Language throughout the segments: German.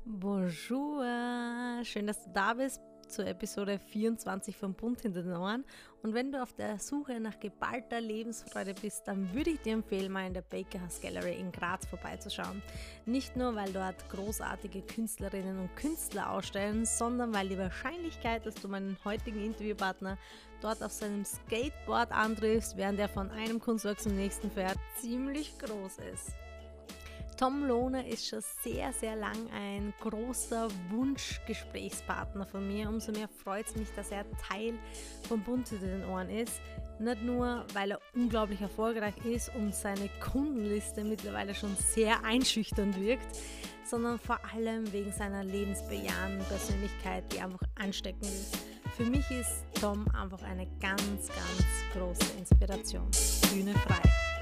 Bonjour, schön, dass du da bist zur Episode 24 von Bunt hinter den Ohren. Und wenn du auf der Suche nach geballter Lebensfreude bist, dann würde ich dir empfehlen, mal in der Bakerhouse Gallery in Graz vorbeizuschauen. Nicht nur, weil dort großartige Künstlerinnen und Künstler ausstellen, sondern weil die Wahrscheinlichkeit, dass du meinen heutigen Interviewpartner dort auf seinem Skateboard antriffst, während er von einem Kunstwerk zum nächsten fährt, ziemlich groß ist. Tom Lohner ist schon sehr, sehr lang ein großer Wunschgesprächspartner von mir. Umso mehr freut es mich, dass er Teil von Bunt hinter den Ohren ist. Nicht nur, weil er unglaublich erfolgreich ist und seine Kundenliste mittlerweile schon sehr einschüchternd wirkt, sondern vor allem wegen seiner lebensbejahenden Persönlichkeit, die einfach ansteckend ist. Für mich ist Tom einfach eine ganz, ganz große Inspiration. Bühne frei.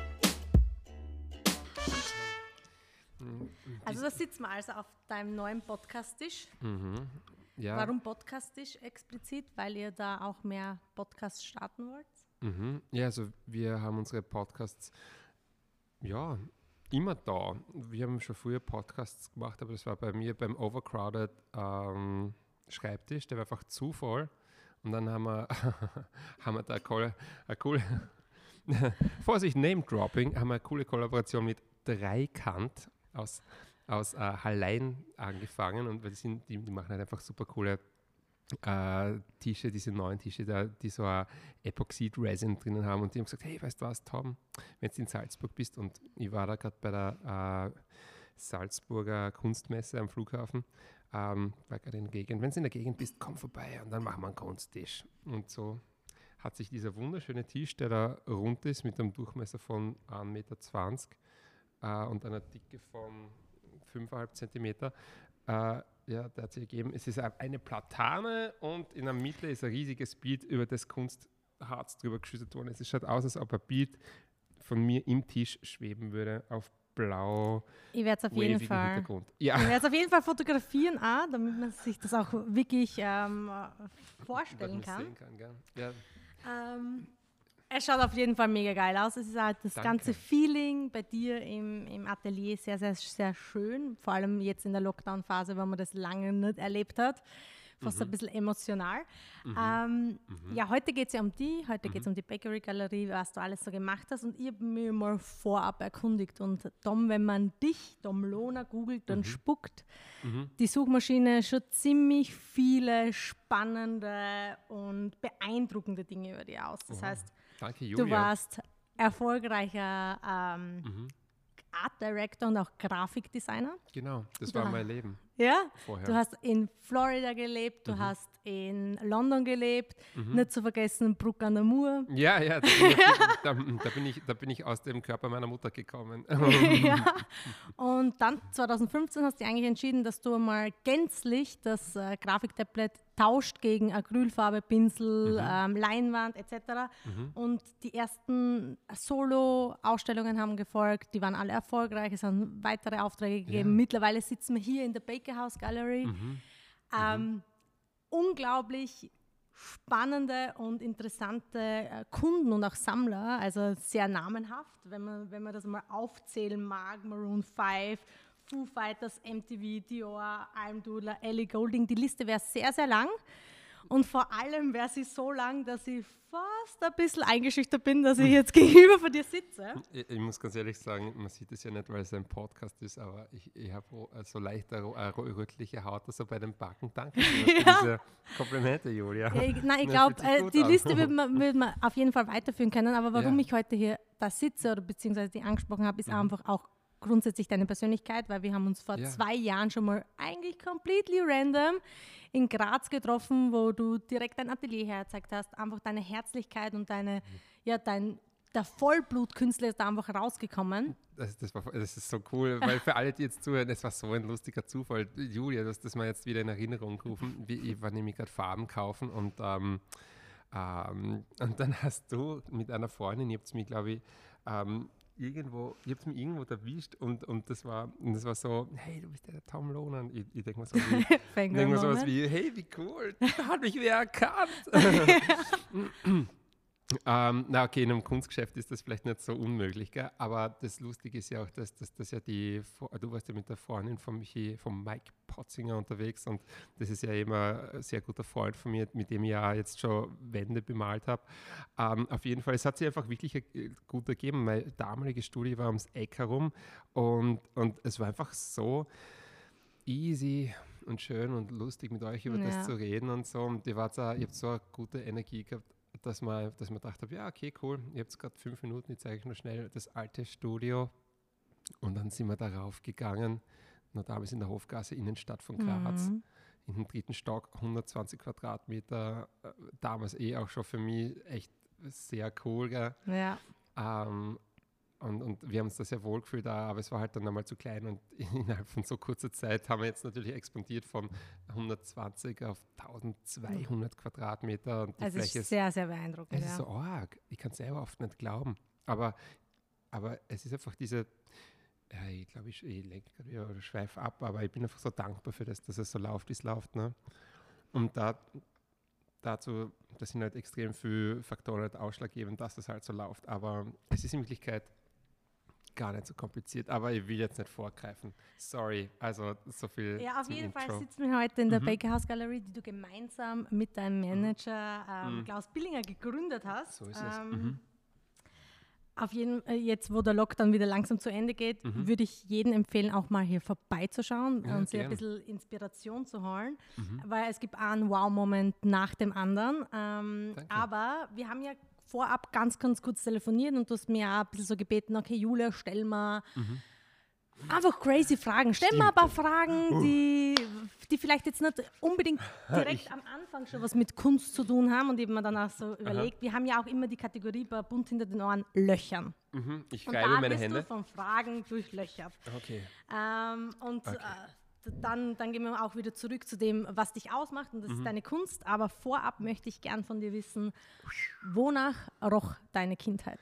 Also da sitzen wir also auf deinem neuen Podcast-Tisch. Ja. Warum Podcast-Tisch explizit? Weil ihr da auch mehr Podcasts starten wollt? Ja, also wir haben unsere Podcasts immer da. Wir haben schon früher Podcasts gemacht, aber das war bei mir beim Overcrowded Schreibtisch, der war einfach zu voll. Und dann haben wir da eine coole Vorsicht, Name-Dropping, haben wir eine coole Kollaboration mit Dreikant aus Hallein angefangen, und die machen halt einfach super coole Tische, diese neuen Tische, die so ein Epoxid-Resin drinnen haben, und die haben gesagt, hey, weißt du was, Tom, wenn du in Salzburg bist, und ich war da gerade bei der Salzburger Kunstmesse am Flughafen, war gerade in der Gegend, wenn du in der Gegend bist, komm vorbei und dann machen wir einen Kunsttisch. Und so hat sich dieser wunderschöne Tisch, der da rund ist, mit einem Durchmesser von 1,20 Meter und einer Dicke von 5,5 Zentimeter, der hat sich ergeben, es ist eine Platane und in der Mitte ist ein riesiges Bild, über das Kunstharz drüber geschüttet worden. Es schaut aus, als ob ein Bild von mir im Tisch schweben würde, auf blau, ich werde es auf jeden Fall Hintergrund. Ja. Ich werde es auf jeden Fall fotografieren, damit man sich das auch wirklich vorstellen kann. Sehen kann, gell? Ja. Es schaut auf jeden Fall mega geil aus. Es ist halt das Danke. ganze Feeling bei dir im Atelier sehr, sehr, sehr schön. Vor allem jetzt in der Lockdown-Phase, weil man das lange nicht erlebt hat. Fast ein bisschen emotional. Ja, heute geht es ja um die. Heute geht es um die Bakery Galerie, was du alles so gemacht hast. Und ich habe mich mal vorab erkundigt. Und Tom, wenn man dich, Tom Lohner, googelt, dann spuckt die Suchmaschine schon ziemlich viele spannende und beeindruckende Dinge über dich aus. Das heißt, Danke, Julia. du warst erfolgreicher Art Director und auch Grafikdesigner. Genau, das war mein Leben. Ja, Vorher. du hast in Florida gelebt, du hast in London gelebt, nicht zu vergessen Bruck an der Mur. Ja, da bin ich aus dem Körper meiner Mutter gekommen. Ja. Und dann 2015 hast du dich eigentlich entschieden, dass du mal gänzlich das Grafiktablet tauscht gegen Acrylfarbe, Pinsel, Leinwand etc. Und die ersten Solo-Ausstellungen haben gefolgt, die waren alle erfolgreich, es haben weitere Aufträge gegeben. Ja. Mittlerweile sitzen wir hier in der Bakerhouse Gallery. Unglaublich spannende und interessante Kunden und auch Sammler, also sehr namenhaft, wenn man das mal aufzählen mag. Maroon 5, Foo Fighters, MTV, Dior, Almdudler, Ellie Goulding. Die Liste wäre sehr, sehr lang. Und vor allem wäre sie so lang, dass ich fast ein bisschen eingeschüchtert bin, dass ich jetzt gegenüber von dir sitze. Ich muss ganz ehrlich sagen, man sieht es ja nicht, weil es ein Podcast ist, aber ich habe so leicht rötliche Haut also bei den Backen. Danke für diese Komplimente, Julia. Ja, ich glaube, die Liste würde man auf jeden Fall weiterführen können, aber warum ich heute hier da sitze oder beziehungsweise die angesprochen habe, ist einfach auch grundsätzlich deine Persönlichkeit, weil wir haben uns vor 2 Jahren schon mal eigentlich completely random in Graz getroffen, wo du direkt dein Atelier hergezeigt hast, einfach deine Herzlichkeit und der Vollblutkünstler ist da einfach rausgekommen. Das ist so cool, weil für alle, die jetzt zuhören, es war so ein lustiger Zufall. Julia, du hast das mal jetzt wieder in Erinnerung gerufen. Ich war nämlich gerade Farben kaufen und dann hast du mit einer Freundin, ihr habt es mich, glaube ich, ihr habt mich irgendwo erwischt und das war so, hey, du bist ja der Tom Lohner. Und ich denke mir so sowas wie, hey, wie cool, da hat mich wer erkannt. Okay, in einem Kunstgeschäft ist das vielleicht nicht so unmöglich, gell? Aber das Lustige ist ja auch, dass ja du warst ja mit der Freundin von Mike Potzinger unterwegs und das ist ja immer ein sehr guter Freund von mir, mit dem ich ja jetzt schon Wände bemalt habe. Auf jeden Fall, es hat sich einfach wirklich gut ergeben. Meine damalige Studie war ums Eck herum und es war einfach so easy und schön und lustig mit euch über das zu reden und so. Und ihr habt so eine gute Energie gehabt, dass man gedacht habe, ja, okay, cool, ihr habt gerade 5 Minuten, jetzt zeige ich noch schnell das alte Studio. Und dann sind wir darauf gegangen, noch damals in der Hofgasse, Innenstadt von Graz, in den 3. Stock, 120 Quadratmeter, damals auch schon für mich echt sehr cool, gell? Ja. Und wir haben uns da sehr wohl gefühlt, aber es war halt dann einmal zu klein und innerhalb von so kurzer Zeit haben wir jetzt natürlich expandiert von 120 auf 1200 Quadratmeter. Und die Also Fläche ist sehr, sehr beeindruckend. Es ist so arg. Ich kann es selber oft nicht glauben. Aber es ist einfach diese, ich glaube, ich lenke gerade wieder oder schweife ab, aber ich bin einfach so dankbar für das, dass es so läuft, wie es läuft. Ne? Und dazu, das sind halt extrem viele Faktoren halt ausschlaggebend, dass es halt so läuft. Aber es ist in Wirklichkeit gar nicht so kompliziert, aber ich will jetzt nicht vorgreifen. Sorry, also so viel. Ja, auf jeden Intro. Fall sitzen wir heute in der Baker House Gallery, die du gemeinsam mit deinem Manager Klaus Billinger gegründet hast. So ist es. Auf jeden Fall, jetzt wo der Lockdown wieder langsam zu Ende geht, würde ich jedem empfehlen, auch mal hier vorbeizuschauen und sich ein bisschen Inspiration zu holen, weil es gibt einen Wow-Moment nach dem anderen. Aber wir haben ja vorab ganz, ganz kurz telefoniert und du hast mir auch ein bisschen so gebeten, okay, Julia, stell mal einfach crazy Fragen. Stell mal ein paar Fragen, die vielleicht jetzt nicht unbedingt direkt am Anfang schon was mit Kunst zu tun haben und eben mir dann auch so überlegt, wir haben ja auch immer die Kategorie bei Bunt hinter den Ohren Löchern. Ich reibe meine Hände. Und da bist du von Fragen durchlöchert. Okay. Dann gehen wir auch wieder zurück zu dem, was dich ausmacht und das ist deine Kunst. Aber vorab möchte ich gern von dir wissen, wonach roch deine Kindheit?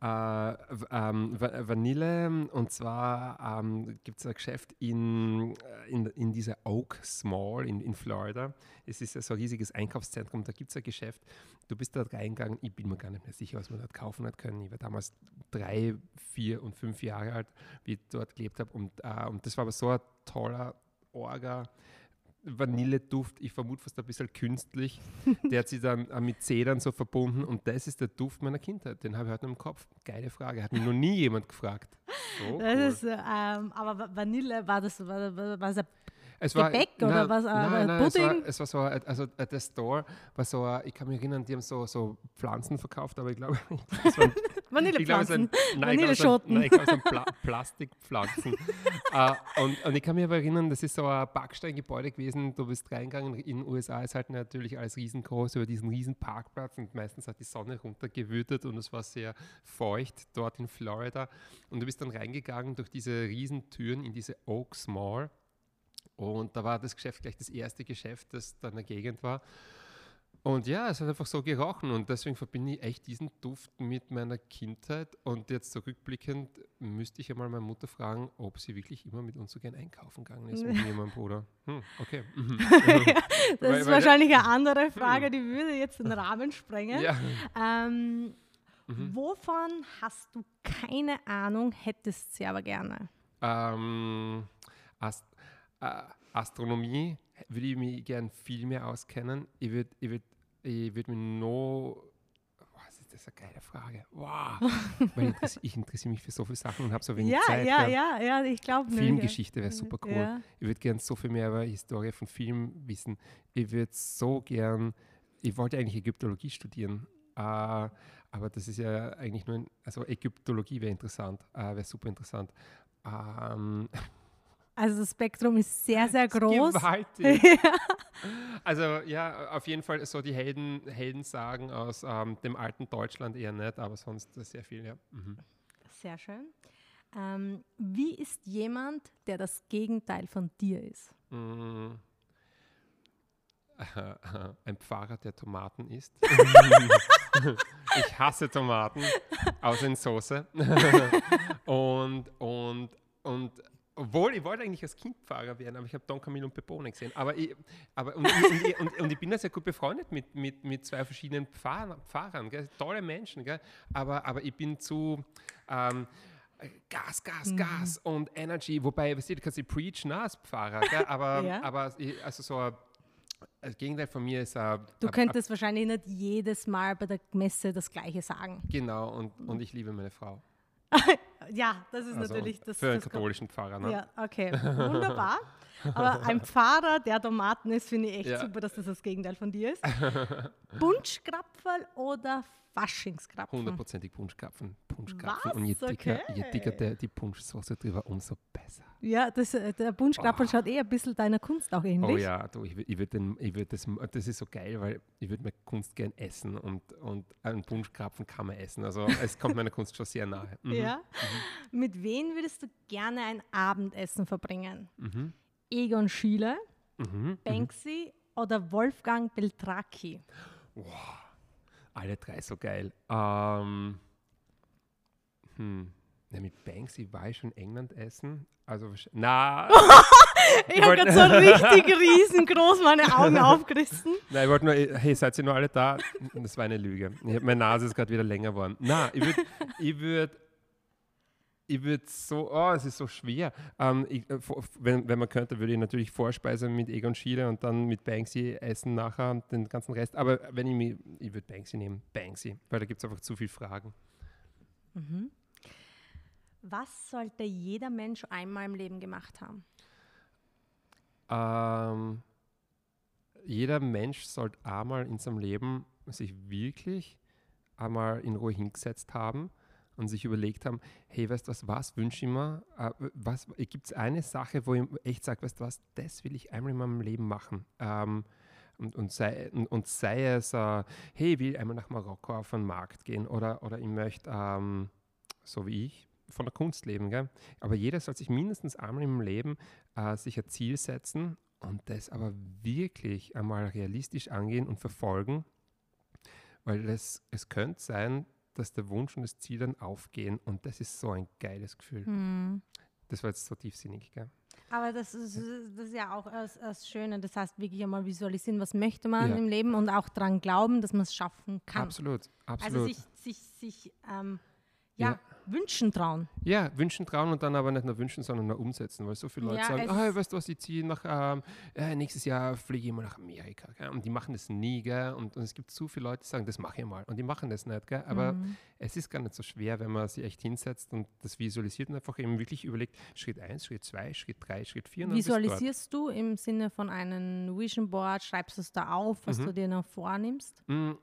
Vanille, und zwar gibt es ein Geschäft in dieser Oak Mall in Florida. Es ist ja so ein riesiges Einkaufszentrum, da gibt es ein Geschäft. Du bist dort reingegangen, ich bin mir gar nicht mehr sicher, was man dort kaufen hat können. Ich war damals 3, 4 und 5 Jahre alt, wie ich dort gelebt habe und das war aber so ein toller Vanilleduft, ich vermute fast ein bisschen künstlich, der hat sich dann mit Zedern so verbunden und das ist der Duft meiner Kindheit, den habe ich heute noch im Kopf. Geile Frage, hat mich noch nie jemand gefragt. So das cool. ist, aber Vanille, war das Es Gebäck oder was? Nein, Pudding? es war so, also der Store war so, ich kann mich erinnern, die haben so Pflanzen verkauft, aber ich glaube, das waren Vanillepflanzen, Vanilleschoten. Ich glaube, es sind Plastikpflanzen. Und ich kann mich aber erinnern, das ist so ein Backsteingebäude gewesen, du bist reingegangen, in den USA ist halt natürlich alles riesengroß über diesen riesen Parkplatz und meistens hat die Sonne runtergewütet und es war sehr feucht dort in Florida und du bist dann reingegangen durch diese Riesentüren in diese Oak Mall. Und da war das Geschäft gleich das erste Geschäft, das da in der Gegend war. Und ja, es hat einfach so gerochen und deswegen verbinde ich echt diesen Duft mit meiner Kindheit. Und jetzt zurückblickend müsste ich einmal meine Mutter fragen, ob sie wirklich immer mit uns so gern einkaufen gegangen ist, mit mir und meinem Bruder. Okay. Ja, das ist wahrscheinlich eine andere Frage, die würde jetzt den Rahmen sprengen. Ja. Wovon hast du keine Ahnung, hättest sie aber gerne? Astronomie würde ich mich gern viel mehr auskennen. Ich würd mich noch... das ist eine geile Frage. Wow. Weil ich interessiere mich für so viele Sachen und habe so wenig Zeit. Ja, ich glaube nicht. Filmgeschichte wäre super cool. Ja. Ich würde gern so viel mehr über Historie von Film wissen. Ich würde so gern... Ich wollte eigentlich Ägyptologie studieren. Aber das ist ja eigentlich nur... Also Ägyptologie wäre interessant. Wäre super interessant. Also das Spektrum ist sehr, sehr groß. Gewaltig. Also ja, auf jeden Fall so die Heldensagen aus dem alten Deutschland eher nicht, aber sonst sehr viel, ja. Sehr schön. Wie ist jemand, der das Gegenteil von dir ist? Ein Pfarrer, der Tomaten isst. Ich hasse Tomaten, außer in Soße. Und Obwohl, ich wollte eigentlich als Kind Pfarrer werden, aber ich habe Don Camillo und Pepone gesehen. Ich bin da sehr gut befreundet mit zwei verschiedenen Pfarrern, gell? Tolle Menschen, gell? Aber ich bin zu Gas und Energy, wobei, weißt du kannst nicht preachen als Pfarrer, gell? Aber das Gegenteil von mir ist Du könntest wahrscheinlich nicht jedes Mal bei der Messe das Gleiche sagen. Genau, und ich liebe meine Frau. Ja, das ist natürlich das. Für einen katholischen Pfarrer, ne? Ja, okay, wunderbar. Aber ein Pfarrer, der Tomaten ist, finde ich echt super, dass das Gegenteil von dir ist. Punschkrapferl oder Faschingskrapfen? 100%ig Punschkrapfen. Was? Und je dicker die Punschsoße drüber, umso besser. Ja, der Punschkrapferl schaut ein bisschen deiner Kunst auch ähnlich. Oh ja, du, das ist so geil, weil ich würde meine Kunst gern essen und einen Punschkrapfen kann man essen. Also es kommt meiner Kunst schon sehr nahe. Ja. Mit wem würdest du gerne ein Abendessen verbringen? Egon Schiele, Banksy oder Wolfgang Beltracchi? Wow, alle drei so geil. Mit Banksy war ich schon in England essen. Also, na. Ich habe gerade so richtig riesengroß meine Augen aufgerissen. Nein, ich wollte nur, hey, seid ihr nur alle da? Das war eine Lüge. Meine Nase ist gerade wieder länger geworden. Na, ich würde so, es ist so schwer. Wenn man könnte, würde ich natürlich Vorspeise mit Egon Schiele und dann mit Banksy essen nachher und den ganzen Rest. Aber ich würde Banksy nehmen, weil da gibt es einfach zu viele Fragen. Was sollte jeder Mensch einmal im Leben gemacht haben? Jeder Mensch sollte einmal in seinem Leben sich wirklich einmal in Ruhe hingesetzt haben und sich überlegt haben, hey, weißt du was wünsche ich mir? Gibt es eine Sache, wo ich echt sage, weißt du was, das will ich einmal in meinem Leben machen. Und sei es, hey, ich will einmal nach Marokko auf den Markt gehen oder ich möchte, so wie ich, von der Kunst leben. Gell? Aber jeder soll sich mindestens einmal im Leben sich ein Ziel setzen und das aber wirklich einmal realistisch angehen und verfolgen, weil es könnte sein, dass der Wunsch und das Ziel dann aufgehen und das ist so ein geiles Gefühl. Das war jetzt so tiefsinnig. Gell? Aber das ist ja auch das Schöne, das heißt wirklich einmal visualisieren, was möchte man im Leben und auch daran glauben, dass man es schaffen kann. Absolut. Also sich wünschen trauen. Ja, wünschen trauen und dann aber nicht nur wünschen, sondern nur umsetzen, weil so viele Leute sagen, weißt du was, ich ziehe nächstes Jahr fliege ich mal nach Amerika. Gell? Und die machen das nie, gell? Und es gibt so viele Leute, die sagen, das mache ich mal. Und die machen das nicht, gell? Aber es ist gar nicht so schwer, wenn man sich echt hinsetzt und das visualisiert und einfach eben wirklich überlegt, Schritt 1, Schritt 2, Schritt 3, Schritt 4. Visualisierst du im Sinne von einem Vision Board, schreibst du es da auf, was du dir noch vornimmst?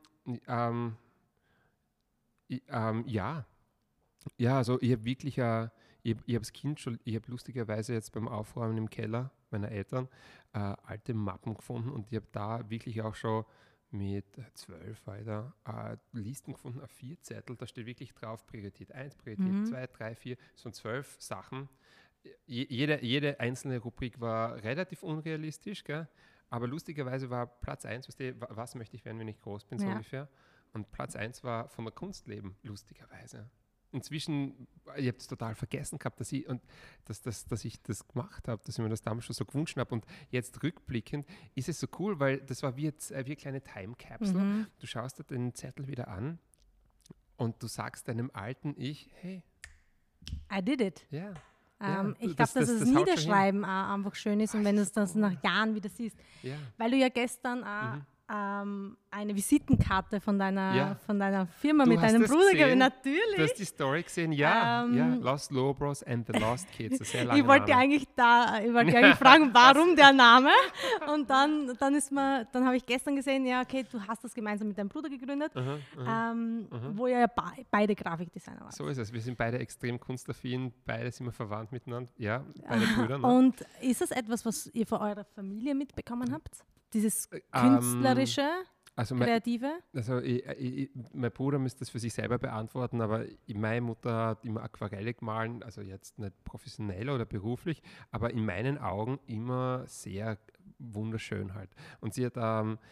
Ja. Ja, also ich habe wirklich, ich habe als Kind schon, ich habe lustigerweise jetzt beim Aufräumen im Keller meiner Eltern alte Mappen gefunden und ich habe da wirklich auch schon mit 12 weiter Listen gefunden, auf 4 Zettel, da steht wirklich drauf Priorität 1, Priorität 2, 3, 4, so 12 Sachen. Jede einzelne Rubrik war relativ unrealistisch, gell? Aber lustigerweise war Platz 1, was möchte ich werden, wenn ich groß bin, so ungefähr. Und Platz 1 war von der Kunst leben, lustigerweise. Inzwischen, ich habe es total vergessen gehabt, dass ich das gemacht habe, dass ich mir das damals schon so gewünscht habe. Und jetzt rückblickend ist es so cool, weil das war wie eine kleine Time Capsule. Du schaust dir den Zettel wieder an und du sagst deinem alten Ich, hey, I did it. Ja. Ich glaube, dass das Niederschreiben einfach schön ist und wenn du es dann nach Jahren wieder siehst. Ja. Weil du ja gestern eine Visitenkarte von deiner Firma mit deinem Bruder gesehen? Natürlich. Du hast die Story gesehen? Ja. Lost Lobros and the Lost Kids. Ich wollte eigentlich fragen, warum der Name? Und dann habe ich gestern gesehen, ja, okay, du hast das gemeinsam mit deinem Bruder gegründet, wo ja beide Grafikdesigner waren. So ist es. Wir sind beide extrem kunstaffin, beide sind wir verwandt miteinander. Ja, beide Brüder. Ne? Und ist das etwas, was ihr von eurer Familie mitbekommen habt? Dieses künstlerische, kreative? Mein Bruder müsste das für sich selber beantworten, aber meine Mutter hat immer Aquarelle gemahlen, also jetzt nicht professionell oder beruflich, aber in meinen Augen immer sehr wunderschön halt. Und sie hat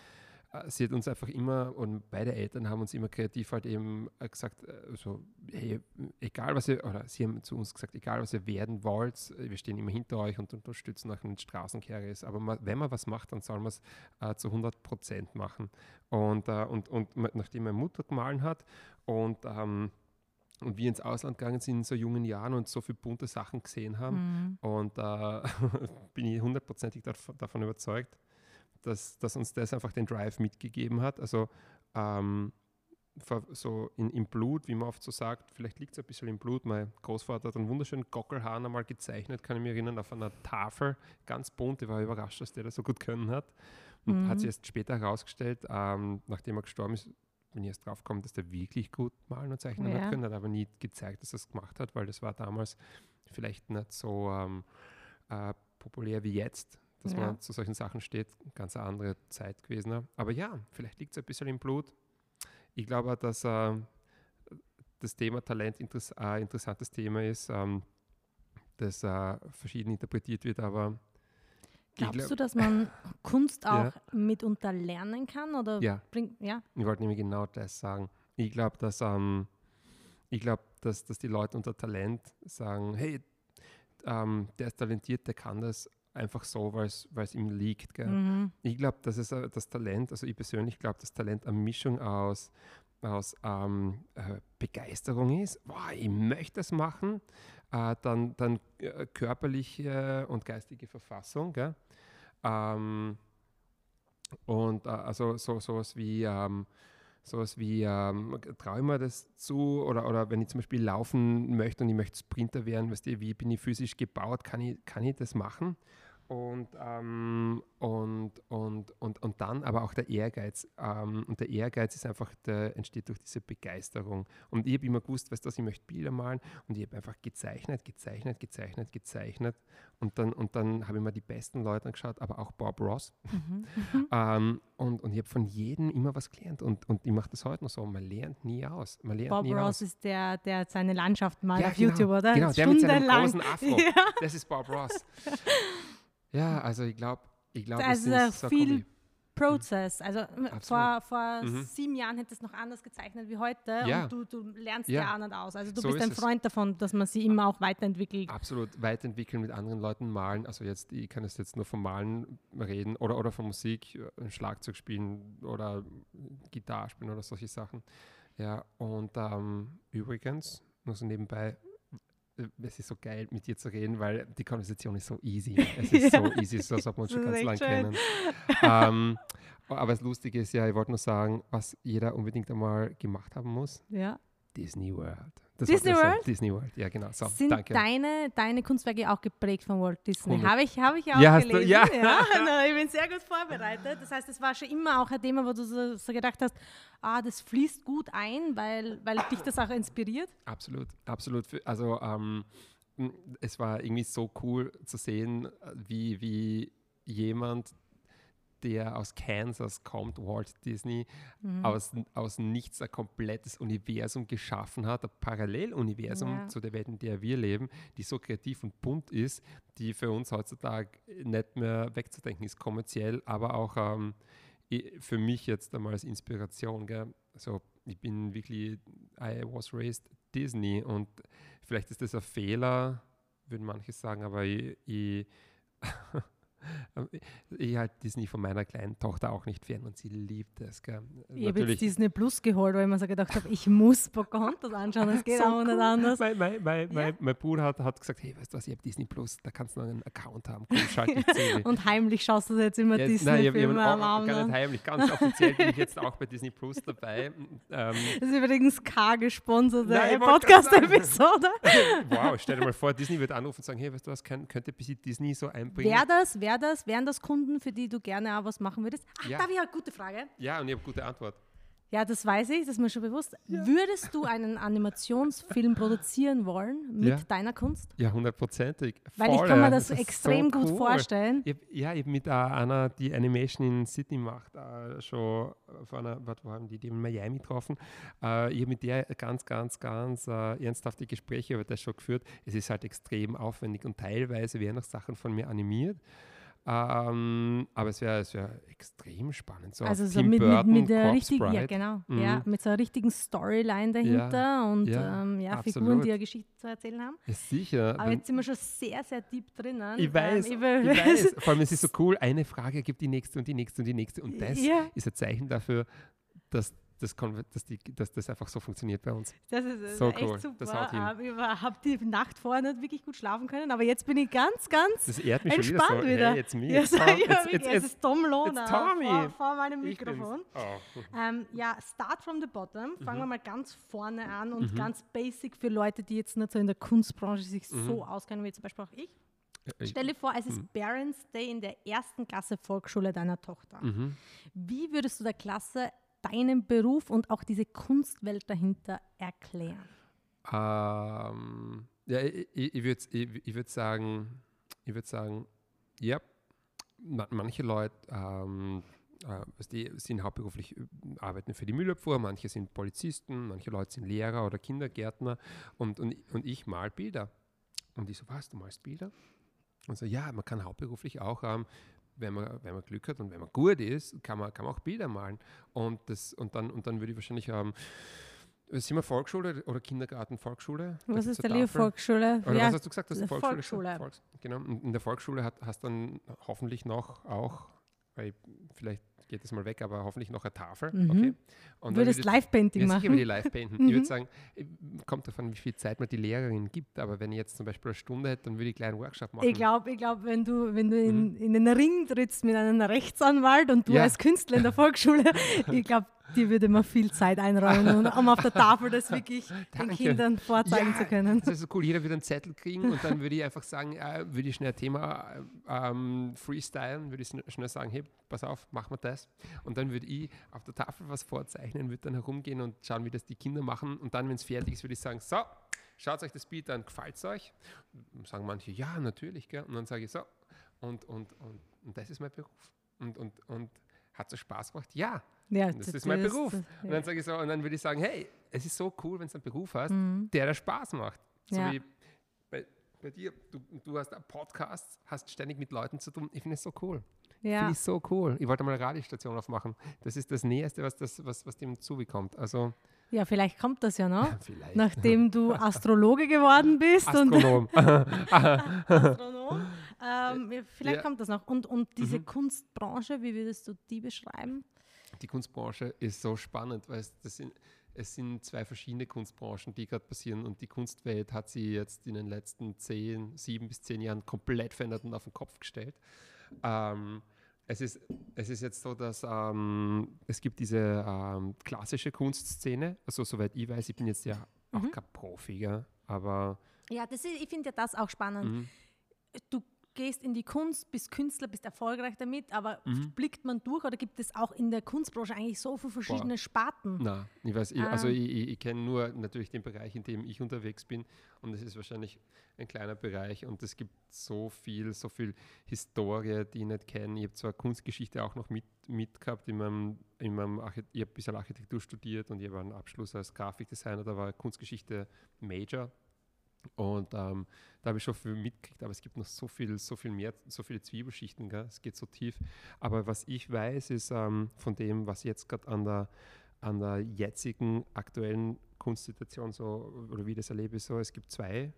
sie hat uns einfach immer, und beide Eltern haben uns immer kreativ halt eben gesagt, so, hey, egal was ihr, oder sie haben zu uns gesagt, egal was ihr werden wollt, wir stehen immer hinter euch und unterstützen euch, wenn es Straßenkehre ist. Aber wenn man was macht, dann soll man es zu 100% machen. Und nachdem meine Mutter gemahlen hat und wir ins Ausland gegangen sind in so jungen Jahren und so viele bunte Sachen gesehen haben. Und bin ich 100%ig davon überzeugt, dass uns das einfach den Drive mitgegeben hat. Also so im Blut, wie man oft so sagt, vielleicht liegt es ein bisschen im Blut. Mein Großvater hat einen wunderschönen Gockelhahn einmal gezeichnet, kann ich mich erinnern, auf einer Tafel, ganz bunt. Ich war überrascht, dass der das so gut können hat. Und hat sich erst später herausgestellt, nachdem er gestorben ist, bin ich erst drauf gekommen, dass der wirklich gut malen und zeichnen hat können, hat aber nie gezeigt, dass er es gemacht hat, weil das war damals vielleicht nicht so populär wie jetzt, dass man zu solchen Sachen steht. Ganz eine andere Zeit gewesen. Aber ja, vielleicht liegt es ein bisschen im Blut. Ich glaube, dass das Thema Talent ein interessantes Thema ist, das verschieden interpretiert wird, aber Glaubst du, dass man Kunst auch mitunter lernen kann? Oder ich wollte nämlich genau das sagen. Ich glaube, dass die Leute unter Talent sagen, hey, der ist talentiert, der kann das einfach so, weil es ihm liegt. Gell? Ich glaube, dass es das Talent, also ich persönlich glaube, dass Talent eine Mischung aus Begeisterung ist, wow, ich möchte das machen, dann körperliche und geistige Verfassung, gell? Und also sowas wie traue ich mir das zu oder wenn ich zum Beispiel laufen möchte und ich möchte Sprinter werden, weißt du, wie bin ich physisch gebaut, kann ich das machen? Und dann aber auch der Ehrgeiz. Und der Ehrgeiz ist einfach, der entsteht durch diese Begeisterung. Und ich habe immer gewusst, weißt du, ich möchte Bilder malen und ich habe einfach gezeichnet. Und dann habe ich mir die besten Leute angeschaut, aber auch Bob Ross. Und ich habe von jedem immer was gelernt. Und ich mache das heute noch so. Man lernt nie aus. Bob Ross ist der seine Landschaft malt auf YouTube, oder? Genau, der mit seinem großen Afro. Das ist Bob Ross. Ja, also ich glaube, das ist so viel Prozess. Also vor 7 Jahren hätte es noch anders gezeichnet wie heute und du lernst ja auch nicht aus. Also du bist ein Freund davon, dass man sie immer auch weiterentwickelt. Absolut, weiterentwickeln, mit anderen Leuten malen. Also ich kann jetzt nur vom Malen reden oder von Musik, Schlagzeug spielen oder Gitarre spielen oder solche Sachen. Ja, und übrigens, nur so nebenbei, es ist so geil, mit dir zu reden, weil die Konversation ist so easy. Es ist so easy, so als ob wir uns schon ganz lang kennen. Aber das Lustige ist ja, ich wollte nur sagen, was jeder unbedingt einmal gemacht haben muss. Ja. Disney World. Disney World? Disney World, ja genau. So, sind danke. deine Kunstwerke auch geprägt von Walt Disney? Habe ich auch gelesen. Ja. Ich bin sehr gut vorbereitet. Das heißt, es war schon immer auch ein Thema, wo du so gedacht hast, das fließt gut ein, weil dich das auch inspiriert? Absolut. Also es war irgendwie so cool zu sehen, wie jemand, der aus Kansas kommt, Walt Disney, aus nichts ein komplettes Universum geschaffen hat, ein Paralleluniversum zu der Welt, in der wir leben, die so kreativ und bunt ist, die für uns heutzutage nicht mehr wegzudenken ist, kommerziell, aber auch für mich jetzt einmal als Inspiration. Gell? Also ich bin wirklich, I was raised Disney und vielleicht ist das ein Fehler, würden manche sagen, aber ich halte Disney von meiner kleinen Tochter auch nicht fern und sie liebt es. Gell? Ich habe jetzt Disney Plus geholt, weil ich mir so gedacht habe, ich muss Pocahontas anschauen, das geht so auch nicht anders. Mein Bruder hat gesagt, hey, weißt du was, ich habe Disney Plus, da kannst du noch einen Account haben, komm, schalte dich zu. Und heimlich schaust du jetzt immer Disney-Filme am Abend. Gar nicht heimlich, ganz offiziell bin ich jetzt auch bei Disney Plus dabei. Das ist übrigens gesponserte Podcast-Episode. Wow, stell dir mal vor, Disney wird anrufen und sagen, hey, weißt du was, könnte Disney so einbringen? Wären das Kunden, für die du gerne auch was machen würdest? Da habe ich eine gute Frage. Ja, und ich habe eine gute Antwort. Ja, das weiß ich, das ist mir schon bewusst. Ja. Würdest du einen Animationsfilm produzieren wollen mit deiner Kunst? Ja, 100%ig. Weil ich kann mir das extrem so gut vorstellen. Ich habe mit einer, die Animation in Sydney macht, schon vor einer, was haben die in Miami getroffen. Ich habe mit der ganz ernsthafte Gespräche über das schon geführt. Es ist halt extrem aufwendig und teilweise werden auch Sachen von mir animiert. Aber es wäre extrem spannend. So Also so Tim mit Burton, der Corpse richtigen, Bride. ja genau, Mhm. ja, mit so einer richtigen Storyline dahinter und ja, Figuren, absolut. die eine Geschichte zu erzählen haben. Ja, sicher. Aber jetzt sind wir schon sehr, sehr deep drinnen. Ich weiß, ich weiß. Vor allem, es ist so cool, eine Frage gibt die nächste und die nächste und die nächste. Und das ist ein Zeichen dafür, dass das einfach so funktioniert bei uns. Das ist so echt cool. super. Das haut hin. Ich habe die Nacht vorher nicht wirklich gut schlafen können, aber jetzt bin ich ganz, ganz Das ehrt mich entspannt schon wieder. So, wieder. hey, jetzt mir. Ja, Jetzt, es ist Tom Lohner Tommy. vor meinem Mikrofon. Oh. Start from the bottom. Fangen wir mal ganz vorne an Mhm. und ganz basic für Leute, die jetzt nicht so in der Kunstbranche sich so auskennen, wie zum Beispiel auch ich. Stell dir vor, es ist Parents Day in der 1. Klasse Volksschule deiner Tochter. Mhm. Wie würdest du der Klasse deinen Beruf und auch diese Kunstwelt dahinter erklären? Ich würde sagen, ja, manche Leute die sind hauptberuflich, arbeiten für die Müllabfuhr, manche sind Polizisten, manche Leute sind Lehrer oder Kindergärtner und ich mal Bilder. Und ich so, was, du malst Bilder? Und so, ja, man kann hauptberuflich auch, wenn man Glück hat und wenn man gut ist, kann man auch Bilder malen. Und dann würde ich wahrscheinlich sind wir Volksschule oder Kindergarten, Volksschule? Was ist der Volksschule? Oder was hast du gesagt? Das Volksschule. Genau. Und in der Volksschule hast dann hoffentlich noch auch, weil vielleicht geht das mal weg, aber hoffentlich noch eine Tafel. Okay. Und du würdest Live-Painting machen? Ich würde Live-Painten. Ich würde sagen, kommt davon, wie viel Zeit mir die Lehrerin gibt, aber wenn ich jetzt zum Beispiel eine Stunde hätte, dann würde ich gleich einen Workshop machen. Ich glaube, wenn du in den Ring trittst mit einem Rechtsanwalt und du als Künstler in der Volksschule, ich glaube, die würde mir viel Zeit einräumen, um auf der Tafel das wirklich den Kindern vorzeigen zu können. Das ist so cool. Jeder würde einen Zettel kriegen und dann würde ich einfach sagen, würde ich schnell ein Thema freestylen, würde ich schnell sagen, hey, pass auf, machen wir das. Und dann würde ich auf der Tafel was vorzeichnen, würde dann herumgehen und schauen, wie das die Kinder machen. Und dann, wenn es fertig ist, würde ich sagen, so, schaut euch das Bild an, gefällt es euch? Und sagen manche, ja, natürlich. Gell? Und dann sage ich so, und das ist mein Beruf. Und hat es Spaß gemacht? Ja. Das ist mein Beruf. Und dann sage ich so, und dann würde ich sagen, hey, es ist so cool, wenn du einen Beruf hast, der Spaß macht. So wie bei dir, du hast einen Podcast, hast ständig mit Leuten zu tun. Ich finde es so cool. Finde ich so cool. Ich wollte mal eine Radiostation aufmachen. Das ist das Nächste, was dem zubekommt. Also ja, vielleicht kommt das ja noch, nachdem du Astrologe geworden bist. Astronom. Astronom. Vielleicht kommt das noch. Und diese Kunstbranche, wie würdest du die beschreiben? Die Kunstbranche ist so spannend, weil es sind zwei verschiedene Kunstbranchen, die gerade passieren und die Kunstwelt hat sie jetzt in den letzten 7 bis 10 Jahren komplett verändert und auf den Kopf gestellt. Es ist jetzt so, dass es gibt diese klassische Kunstszene, also soweit ich weiß, ich bin jetzt ja auch kein Profi, gell? Aber ja, ich finde ja das auch spannend. Du gehst in die Kunst, bist Künstler, bist erfolgreich damit, aber blickt man durch oder gibt es auch in der Kunstbranche eigentlich so viele verschiedene Sparten? Nein, ich weiß, ich kenne nur natürlich den Bereich, in dem ich unterwegs bin und es ist wahrscheinlich ein kleiner Bereich und es gibt so viel Historie, die ich nicht kenne. Ich habe zwar Kunstgeschichte auch noch mit gehabt, ich habe ein bisschen Architektur studiert und ich habe einen Abschluss als Grafikdesigner, da war Kunstgeschichte Major. Und da habe ich schon viel mitgekriegt, aber es gibt noch so viel mehr, so viele Zwiebelschichten, gell? Es geht so tief. Aber was ich weiß, ist von dem, was jetzt gerade an der jetzigen aktuellen Kunstsituation so, oder wie ich das erlebe, so, es gibt zwei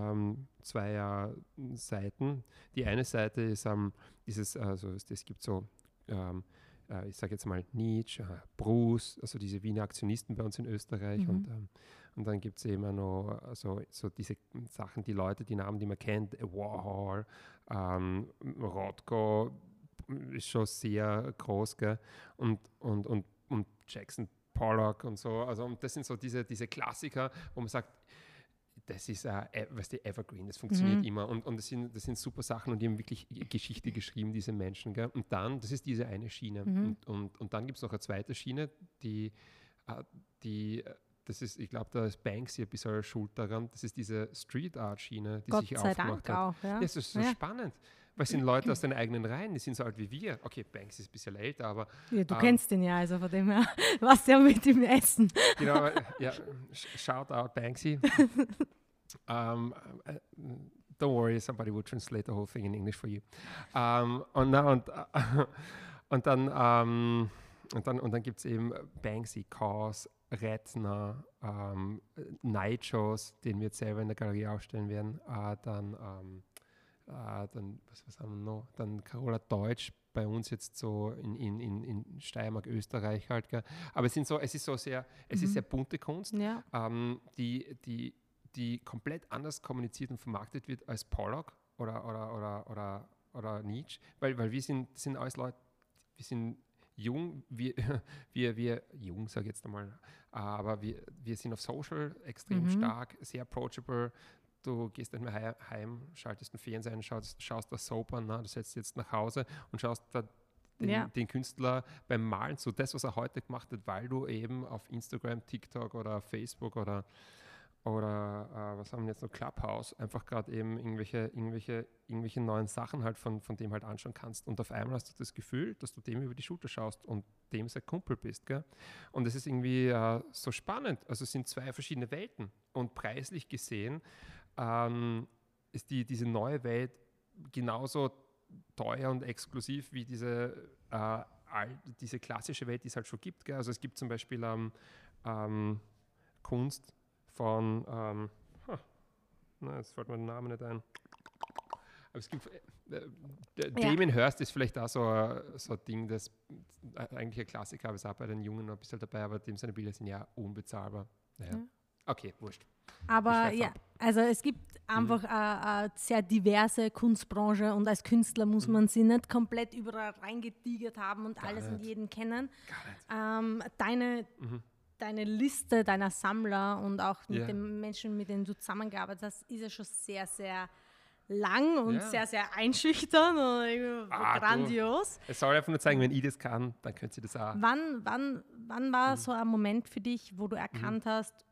Seiten. Die eine Seite ist es gibt so ich sage jetzt mal Nietzsche, Bruce, also diese Wiener Aktionisten bei uns in Österreich und dann gibt es eben auch noch so diese Sachen, die Leute, die Namen, die man kennt, Warhol, Rothko ist schon sehr groß, gell? Und Jackson Pollock und so, also und das sind so diese Klassiker, wo man sagt, das ist Evergreen, das funktioniert immer und das sind super Sachen und die haben wirklich Geschichte geschrieben, diese Menschen. Gell? Und dann, das ist diese eine Schiene. Und dann gibt es noch eine zweite Schiene, die das ist, ich glaube, da ist Banksy ein bisschen schuld daran, das ist diese Street Art Schiene, die sich aufgemacht hat. Auch, ja. Das ist so spannend. Weil es sind Leute aus den eigenen Reihen, die sind so alt wie wir. Okay, Banksy ist ein bisschen älter, aber... Ja, du kennst ihn ja, also von dem her, was ja mit ihm essen. Genau, ja, shout out Banksy. don't worry, somebody will translate the whole thing in English for you. Und dann gibt es eben Banksy, Kaws, Retzner, Nightshows, den wir jetzt selber in der Galerie aufstellen werden. Dann was haben wir noch? Dann Carola Deutsch, bei uns jetzt so in Steiermark, Österreich halt. Gell? Aber es ist sehr bunte Kunst, die komplett anders kommuniziert und vermarktet wird als Pollock oder Nietzsche, weil wir sind alles Leute, wir sind jung, wir jung, sage ich jetzt einmal, aber wir sind auf Social extrem stark, sehr approachable. Du gehst nicht mehr heim, schaltest den Fernseher ein, schaust das Soap an, du setzt jetzt nach Hause und schaust da den Künstler beim Malen zu. Das, was er heute gemacht hat, weil du eben auf Instagram, TikTok oder Facebook oder was haben wir jetzt noch, Clubhouse, einfach gerade eben irgendwelche neuen Sachen halt von dem halt anschauen kannst. Und auf einmal hast du das Gefühl, dass du dem über die Schulter schaust und dem sein Kumpel bist. Gell? Und das ist irgendwie so spannend. Also es sind zwei verschiedene Welten. Und preislich gesehen ist diese neue Welt genauso teuer und exklusiv wie diese klassische Welt, die es halt schon gibt. Gell? Also es gibt zum Beispiel Kunst von, jetzt fällt mir der Name nicht ein. Aber es gibt, Damien Hirst ist vielleicht auch so ein Ding, das eigentlich ein Klassiker, aber ist auch bei den Jungen noch ein bisschen dabei, aber dem seine Bilder sind ja unbezahlbar. Naja. Okay, wurscht. Aber ja, also es gibt einfach eine sehr diverse Kunstbranche und als Künstler muss man sie nicht komplett überall reingetigert haben und alles und jeden kennen. Gar nicht. Deine Liste deiner Sammler und auch mit den Menschen, mit denen du zusammengearbeitet hast, ist ja schon sehr, sehr lang und sehr, sehr einschüchternd und grandios. Es soll einfach nur zeigen, wenn ich das kann, dann könnt ihr das auch. Wann war so ein Moment für dich, wo du erkannt hast,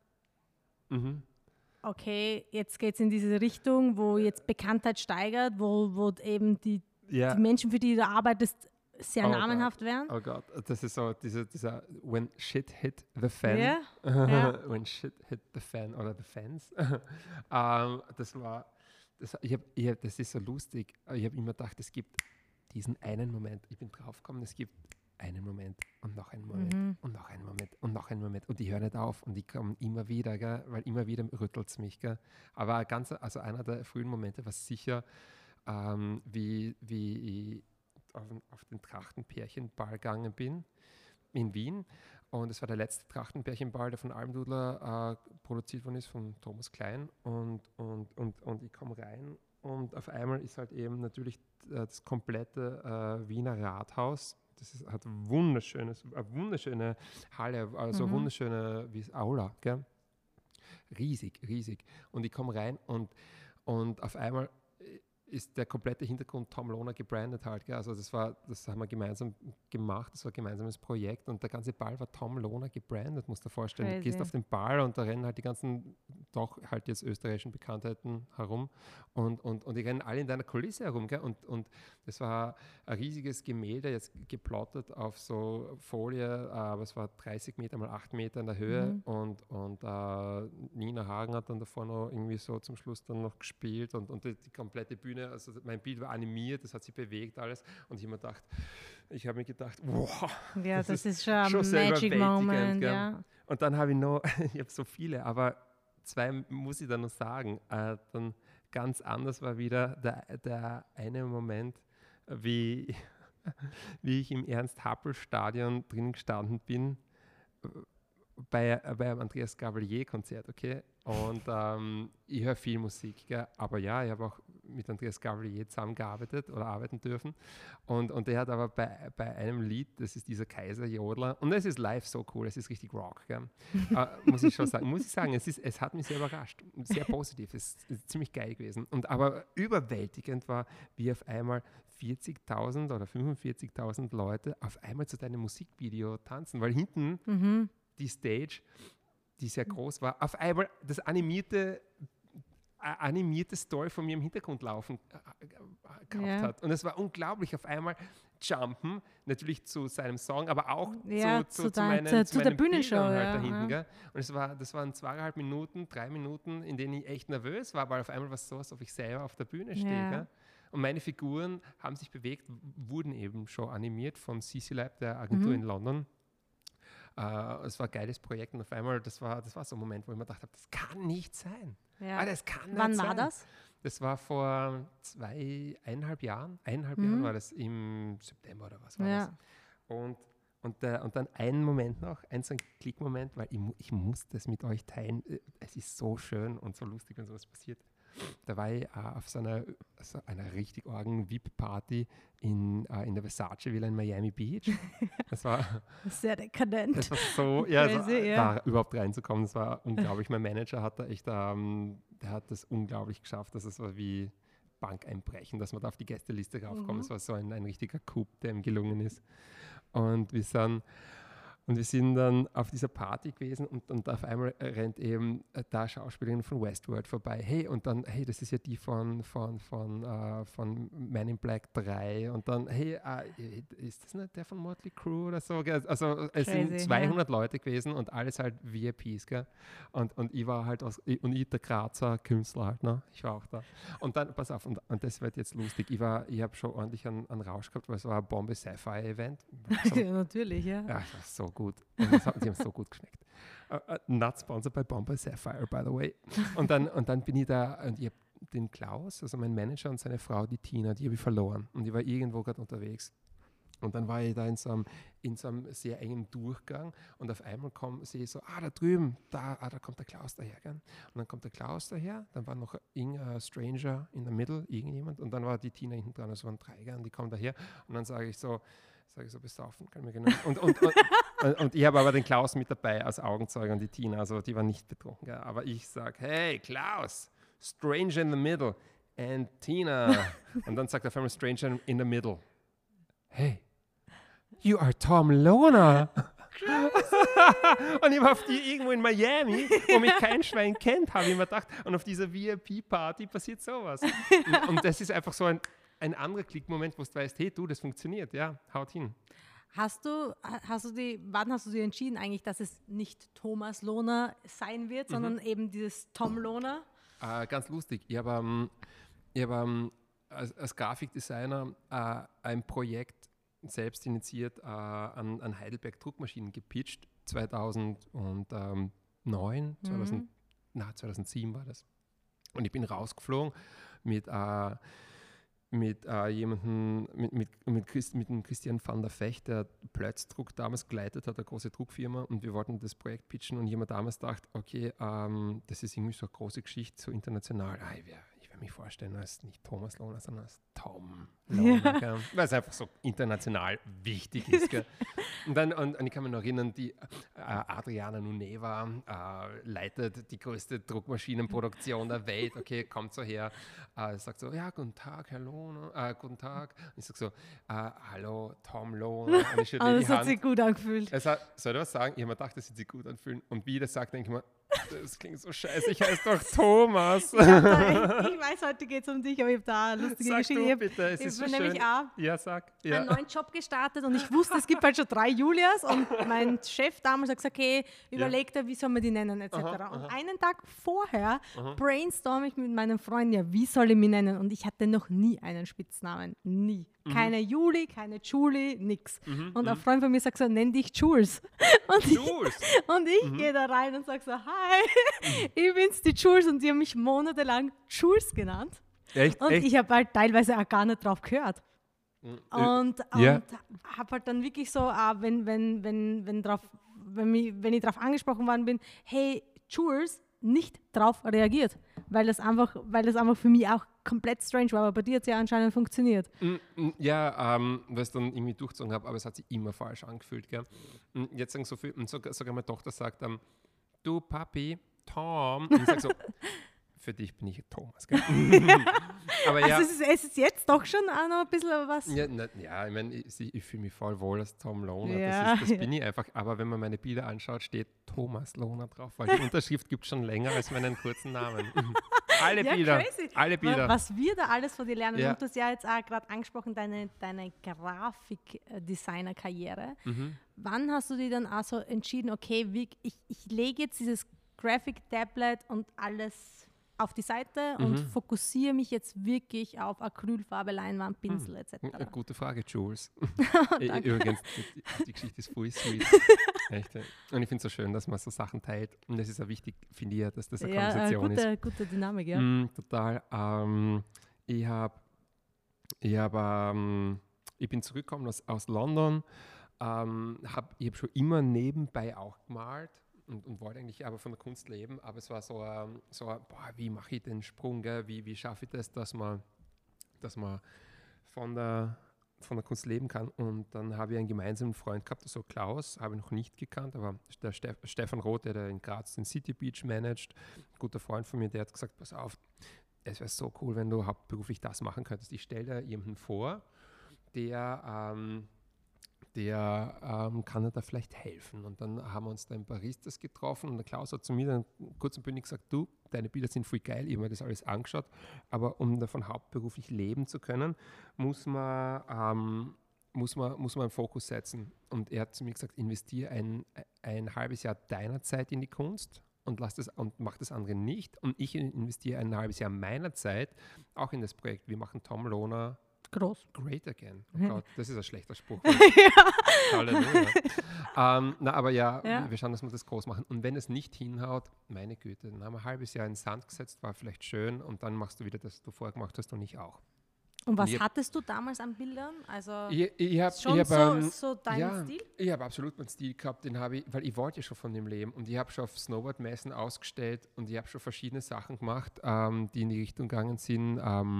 okay, jetzt geht es in diese Richtung, wo jetzt Bekanntheit steigert, wo eben die Menschen, für die du arbeitest, sehr namenhaft werden? Oh Gott, das ist so dieser when shit hit the fan. When shit hit the fan oder the fans. Das ist so lustig. Ich habe immer gedacht, es gibt diesen einen Moment. Ich bin draufgekommen, es gibt einen Moment und noch einen Moment und noch einen Moment und noch einen Moment. Und die hören nicht auf und die kommen immer wieder, gell? Weil immer wieder rüttelt es mich. Gell? Aber einer der frühen Momente war sicher, wie ich auf den Trachtenpärchenball gegangen bin in Wien. Und es war der letzte Trachtenpärchenball, der von Almdudler produziert worden ist, von Thomas Klein. Und ich komme rein und auf einmal ist halt eben natürlich das komplette Wiener Rathaus. Hat eine wunderschöne Halle, also wunderschöne wie Aula, gell? Riesig. Und ich komme rein und auf einmal ist der komplette Hintergrund Tom Lohner gebrandet halt. Gell? Also das haben wir gemeinsam gemacht, das war ein gemeinsames Projekt und der ganze Ball war Tom Lohner gebrandet, musst du dir vorstellen. Crazy. Du gehst auf den Ball und da rennen halt die ganzen, doch halt jetzt österreichischen Bekanntheiten herum und die rennen alle in deiner Kulisse herum. Gell? Und das war ein riesiges Gemälde, jetzt geplottet auf so Folie, aber es war 30 Meter mal 8 Meter in der Höhe und Nina Hagen hat dann davor noch irgendwie so zum Schluss dann noch gespielt und die komplette Bühne, also mein Bild war animiert, das hat sich bewegt alles und ich habe mir gedacht, wow, ja, das ist schon ein Magic Moment, ja. Und dann ich habe so viele, aber zwei muss ich dann noch sagen, dann ganz anders war wieder der eine Moment, wie ich im Ernst-Happel-Stadion drin gestanden bin, bei einem Andreas Gabalier-Konzert, okay? Und ich höre viel Musik, gell? Aber ja, ich habe auch mit Andreas Gabalier zusammengearbeitet oder arbeiten dürfen. Und der hat aber bei einem Lied, das ist dieser Kaiser-Jodler, und es ist live so cool, es ist richtig Rock, gell? Muss ich sagen, es hat mich sehr überrascht, sehr positiv, es ist ziemlich geil gewesen. Aber überwältigend war, wie auf einmal 40.000 oder 45.000 Leute auf einmal zu deinem Musikvideo tanzen, weil hinten die Stage, die sehr groß war, auf einmal das animierte eine animierte Story von mir im Hintergrund laufen gehabt hat. Und es war unglaublich, auf einmal jumpen, natürlich zu seinem Song, aber auch zu der Bühnenshow halt da hinten. Gell? Und das waren 2,5 Minuten, 3 Minuten, in denen ich echt nervös war, weil auf einmal war es so, als ob ich selber auf der Bühne stehe. Gell? Und meine Figuren haben sich bewegt, wurden eben schon animiert von CC Lab, der Agentur in London. Es war ein geiles Projekt und auf einmal, das war so ein Moment, wo ich mir gedacht habe, das kann nicht sein. Ja. Das kann nicht Wann sein. war das? Das war vor 1,5 Jahren. 1,5 Jahren war das im September oder was war das. Und dann einen Moment noch, so ein Klickmoment, weil ich muss das mit euch teilen. Es ist so schön und so lustig, wenn sowas passiert. Da war ich auf so einer richtig argen VIP-Party in der Versace Villa in Miami Beach. Das war sehr dekadent. Das war so, da überhaupt reinzukommen, das war unglaublich. Mein Manager hat da echt, der hat das unglaublich geschafft, dass es war wie Bankeinbrechen, dass man da auf die Gästeliste raufkommt. Es war so ein richtiger Coup, der ihm gelungen ist. Und wir sind dann auf dieser Party gewesen und auf einmal rennt eben da Schauspielerin von Westworld vorbei. Hey, das ist ja die von Man in Black 3. Und dann, ist das nicht der von Motley Crue oder so? Also es sind 200 Leute gewesen und alles halt VIPs, gell? Und ich war halt der Grazer Künstler halt, ne? Ich war auch da. Und dann, pass auf, und das wird jetzt lustig. Ich habe schon ordentlich einen Rausch gehabt, weil es war ein Bombe Sapphire Event. Ja, natürlich, ja. Ja, das war so gut. Und die haben so gut geschmeckt. Not sponsored by Bomba Sapphire, by the way. Und dann bin ich da und ich habe den Klaus, also mein Manager und seine Frau, die Tina, die habe ich verloren. Und ich war irgendwo gerade unterwegs. Und dann war ich da in so einem sehr engen Durchgang und auf einmal sehe ich so, da drüben, da kommt der Klaus daher. Gell? Und dann kommt der Klaus daher, dann war noch ein Stranger in der Mitte, irgendjemand, und dann war die Tina hinten dran, das waren 3, gell? Und die kommen daher und dann sage ich so, besaufen, kann ich mir genau. Und ich habe aber den Klaus mit dabei als Augenzeuge und die Tina, also die war nicht betrunken. Gell? Aber ich sage, hey Klaus, Stranger in the Middle and Tina. Und dann sagt auf einmal Stranger in the Middle, hey, you are Tom Lohner. Und ich war auf die irgendwo in Miami, wo mich kein Schwein kennt, habe ich mir gedacht. Und auf dieser VIP-Party passiert sowas. Und das ist einfach so ein anderer Klickmoment, wo du weißt, hey du, das funktioniert, ja, haut hin. Wann hast du dir entschieden eigentlich, dass es nicht Thomas Lohner sein wird, sondern eben dieses Tom Lohner? Ganz lustig. Ich habe als Grafikdesigner ein Projekt selbst initiiert an Heidelberg Druckmaschinen gepitcht, 2009, 2007 war das. Und ich bin rausgeflogen mit jemandem, mit dem Christian van der Vecht, der Plötzdruck damals geleitet hat, eine große Druckfirma, und wir wollten das Projekt pitchen und jemand damals dachte, okay, das ist irgendwie so eine große Geschichte, so international. Ich werde mich vorstellen als nicht Thomas Lohner, sondern als Tom Lohner, ja. Weil es einfach so international wichtig ist. Gell? Und ich kann mich noch erinnern, die Adriana Nuneva leitet die größte Druckmaschinenproduktion der Welt. Okay, kommt so her, sagt so, ja, guten Tag, Herr Lohner, guten Tag. Und ich sage so, hallo, Tom Lohner. Und ich schüttle die Hand. Hat sich gut angefühlt. Soll ich was sagen? Ich habe mir gedacht, das wird sich gut anfühlen. Und wie ich das sage, denke ich mir, das klingt so scheiße, ich heiße doch Thomas. Ich weiß, heute geht es um dich, aber ich habe da eine lustige Geschichte. Du bitte, es ist so schön. Einen neuen Job gestartet und ich wusste, es gibt halt schon 3 Julias und mein Chef damals hat gesagt, okay, überleg dir, wie soll man die nennen, etc. Und einen Tag vorher brainstorm ich mit meinen Freunden, ja, wie soll ich mich nennen? Und ich hatte noch nie einen Spitznamen, nie. Keine Juli, keine Julie, nix. Und ein Freund von mir sagt so, nenn dich Jules. Und ich gehe da rein und sage so, hi, ich bin's, die Jules. Und die haben mich monatelang Jules genannt. Echt? Und ich habe halt teilweise auch gar nicht drauf gehört. Und habe halt dann wirklich so, wenn ich drauf angesprochen worden bin, hey, Jules, nicht drauf reagiert, weil das einfach für mich auch komplett strange war, aber bei dir hat es ja anscheinend funktioniert. Ja, weil ich es dann irgendwie durchgezogen habe, aber es hat sich immer falsch angefühlt. Gell? Jetzt sagen so viel, und sogar meine Tochter sagt du Papi, Tom, und ich sage so, für dich bin ich Thomas. Gell? Aber ja, also es ist jetzt doch schon auch noch ein bisschen was. Ja, ich meine, ich fühle mich voll wohl als Tom Lohner, ja, das bin ich einfach. Aber wenn man meine Bilder anschaut, steht Thomas Lohner drauf, weil die Unterschrift gibt es schon länger als meinen kurzen Namen. Alle Bilder. Crazy. Alle Bilder. Was wir da alles von dir lernen. Ja. Und du hast ja jetzt auch gerade angesprochen, deine Grafikdesigner-Karriere. Wann hast du dir dann also entschieden, okay, ich lege jetzt dieses Graphic-Tablet und alles auf die Seite und fokussiere mich jetzt wirklich auf Acrylfarbe, Leinwand, Pinsel etc. Gute Frage, Jules. Übrigens, die Geschichte ist voll sweet. Echt. Und ich finde es so schön, dass man so Sachen teilt. Und das ist auch wichtig, finde ich, dass das eine Konversation ist. Gute Dynamik, ja. Total. Ich bin zurückgekommen aus London. Ich hab schon immer nebenbei auch gemalt. Und wollte eigentlich aber von der Kunst leben, aber es war wie mache ich den Sprung, gell? Wie schaffe ich das, dass man von der Kunst leben kann. Und dann habe ich einen gemeinsamen Freund gehabt, so Klaus, habe ich noch nicht gekannt, aber der Stefan Roth, der in Graz den City Beach managt, ein guter Freund von mir, der hat gesagt, pass auf, es wäre so cool, wenn du hauptberuflich das machen könntest. Ich stelle dir jemanden vor, der kann da vielleicht helfen. Und dann haben wir uns da in Paris das getroffen und der Klaus hat zu mir dann kurz und bündig gesagt, du, deine Bilder sind voll geil, ich habe mir das alles angeschaut, aber um davon hauptberuflich leben zu können, muss man einen Fokus setzen. Und er hat zu mir gesagt, investiere ein halbes Jahr deiner Zeit in die Kunst und mach das andere nicht. Und ich investiere ein halbes Jahr meiner Zeit auch in das Projekt. Wir machen Tom Lohner Groß. Great again. Oh Ja. Gott, das ist ein schlechter Spruch. Ja. Halleluja. Aber wir schauen, dass wir das groß machen. Und wenn es nicht hinhaut, meine Güte, dann haben wir ein halbes Jahr in den Sand gesetzt, war vielleicht schön und dann machst du wieder das, was du vorher gemacht hast und ich auch. Und was hattest du damals an Bildern? Also Ich hab so deinen Stil? Ich habe absolut meinen Stil gehabt, weil ich wollte ja schon von dem leben und ich habe schon auf Snowboard-Messen ausgestellt und ich habe schon verschiedene Sachen gemacht, die in die Richtung gegangen sind,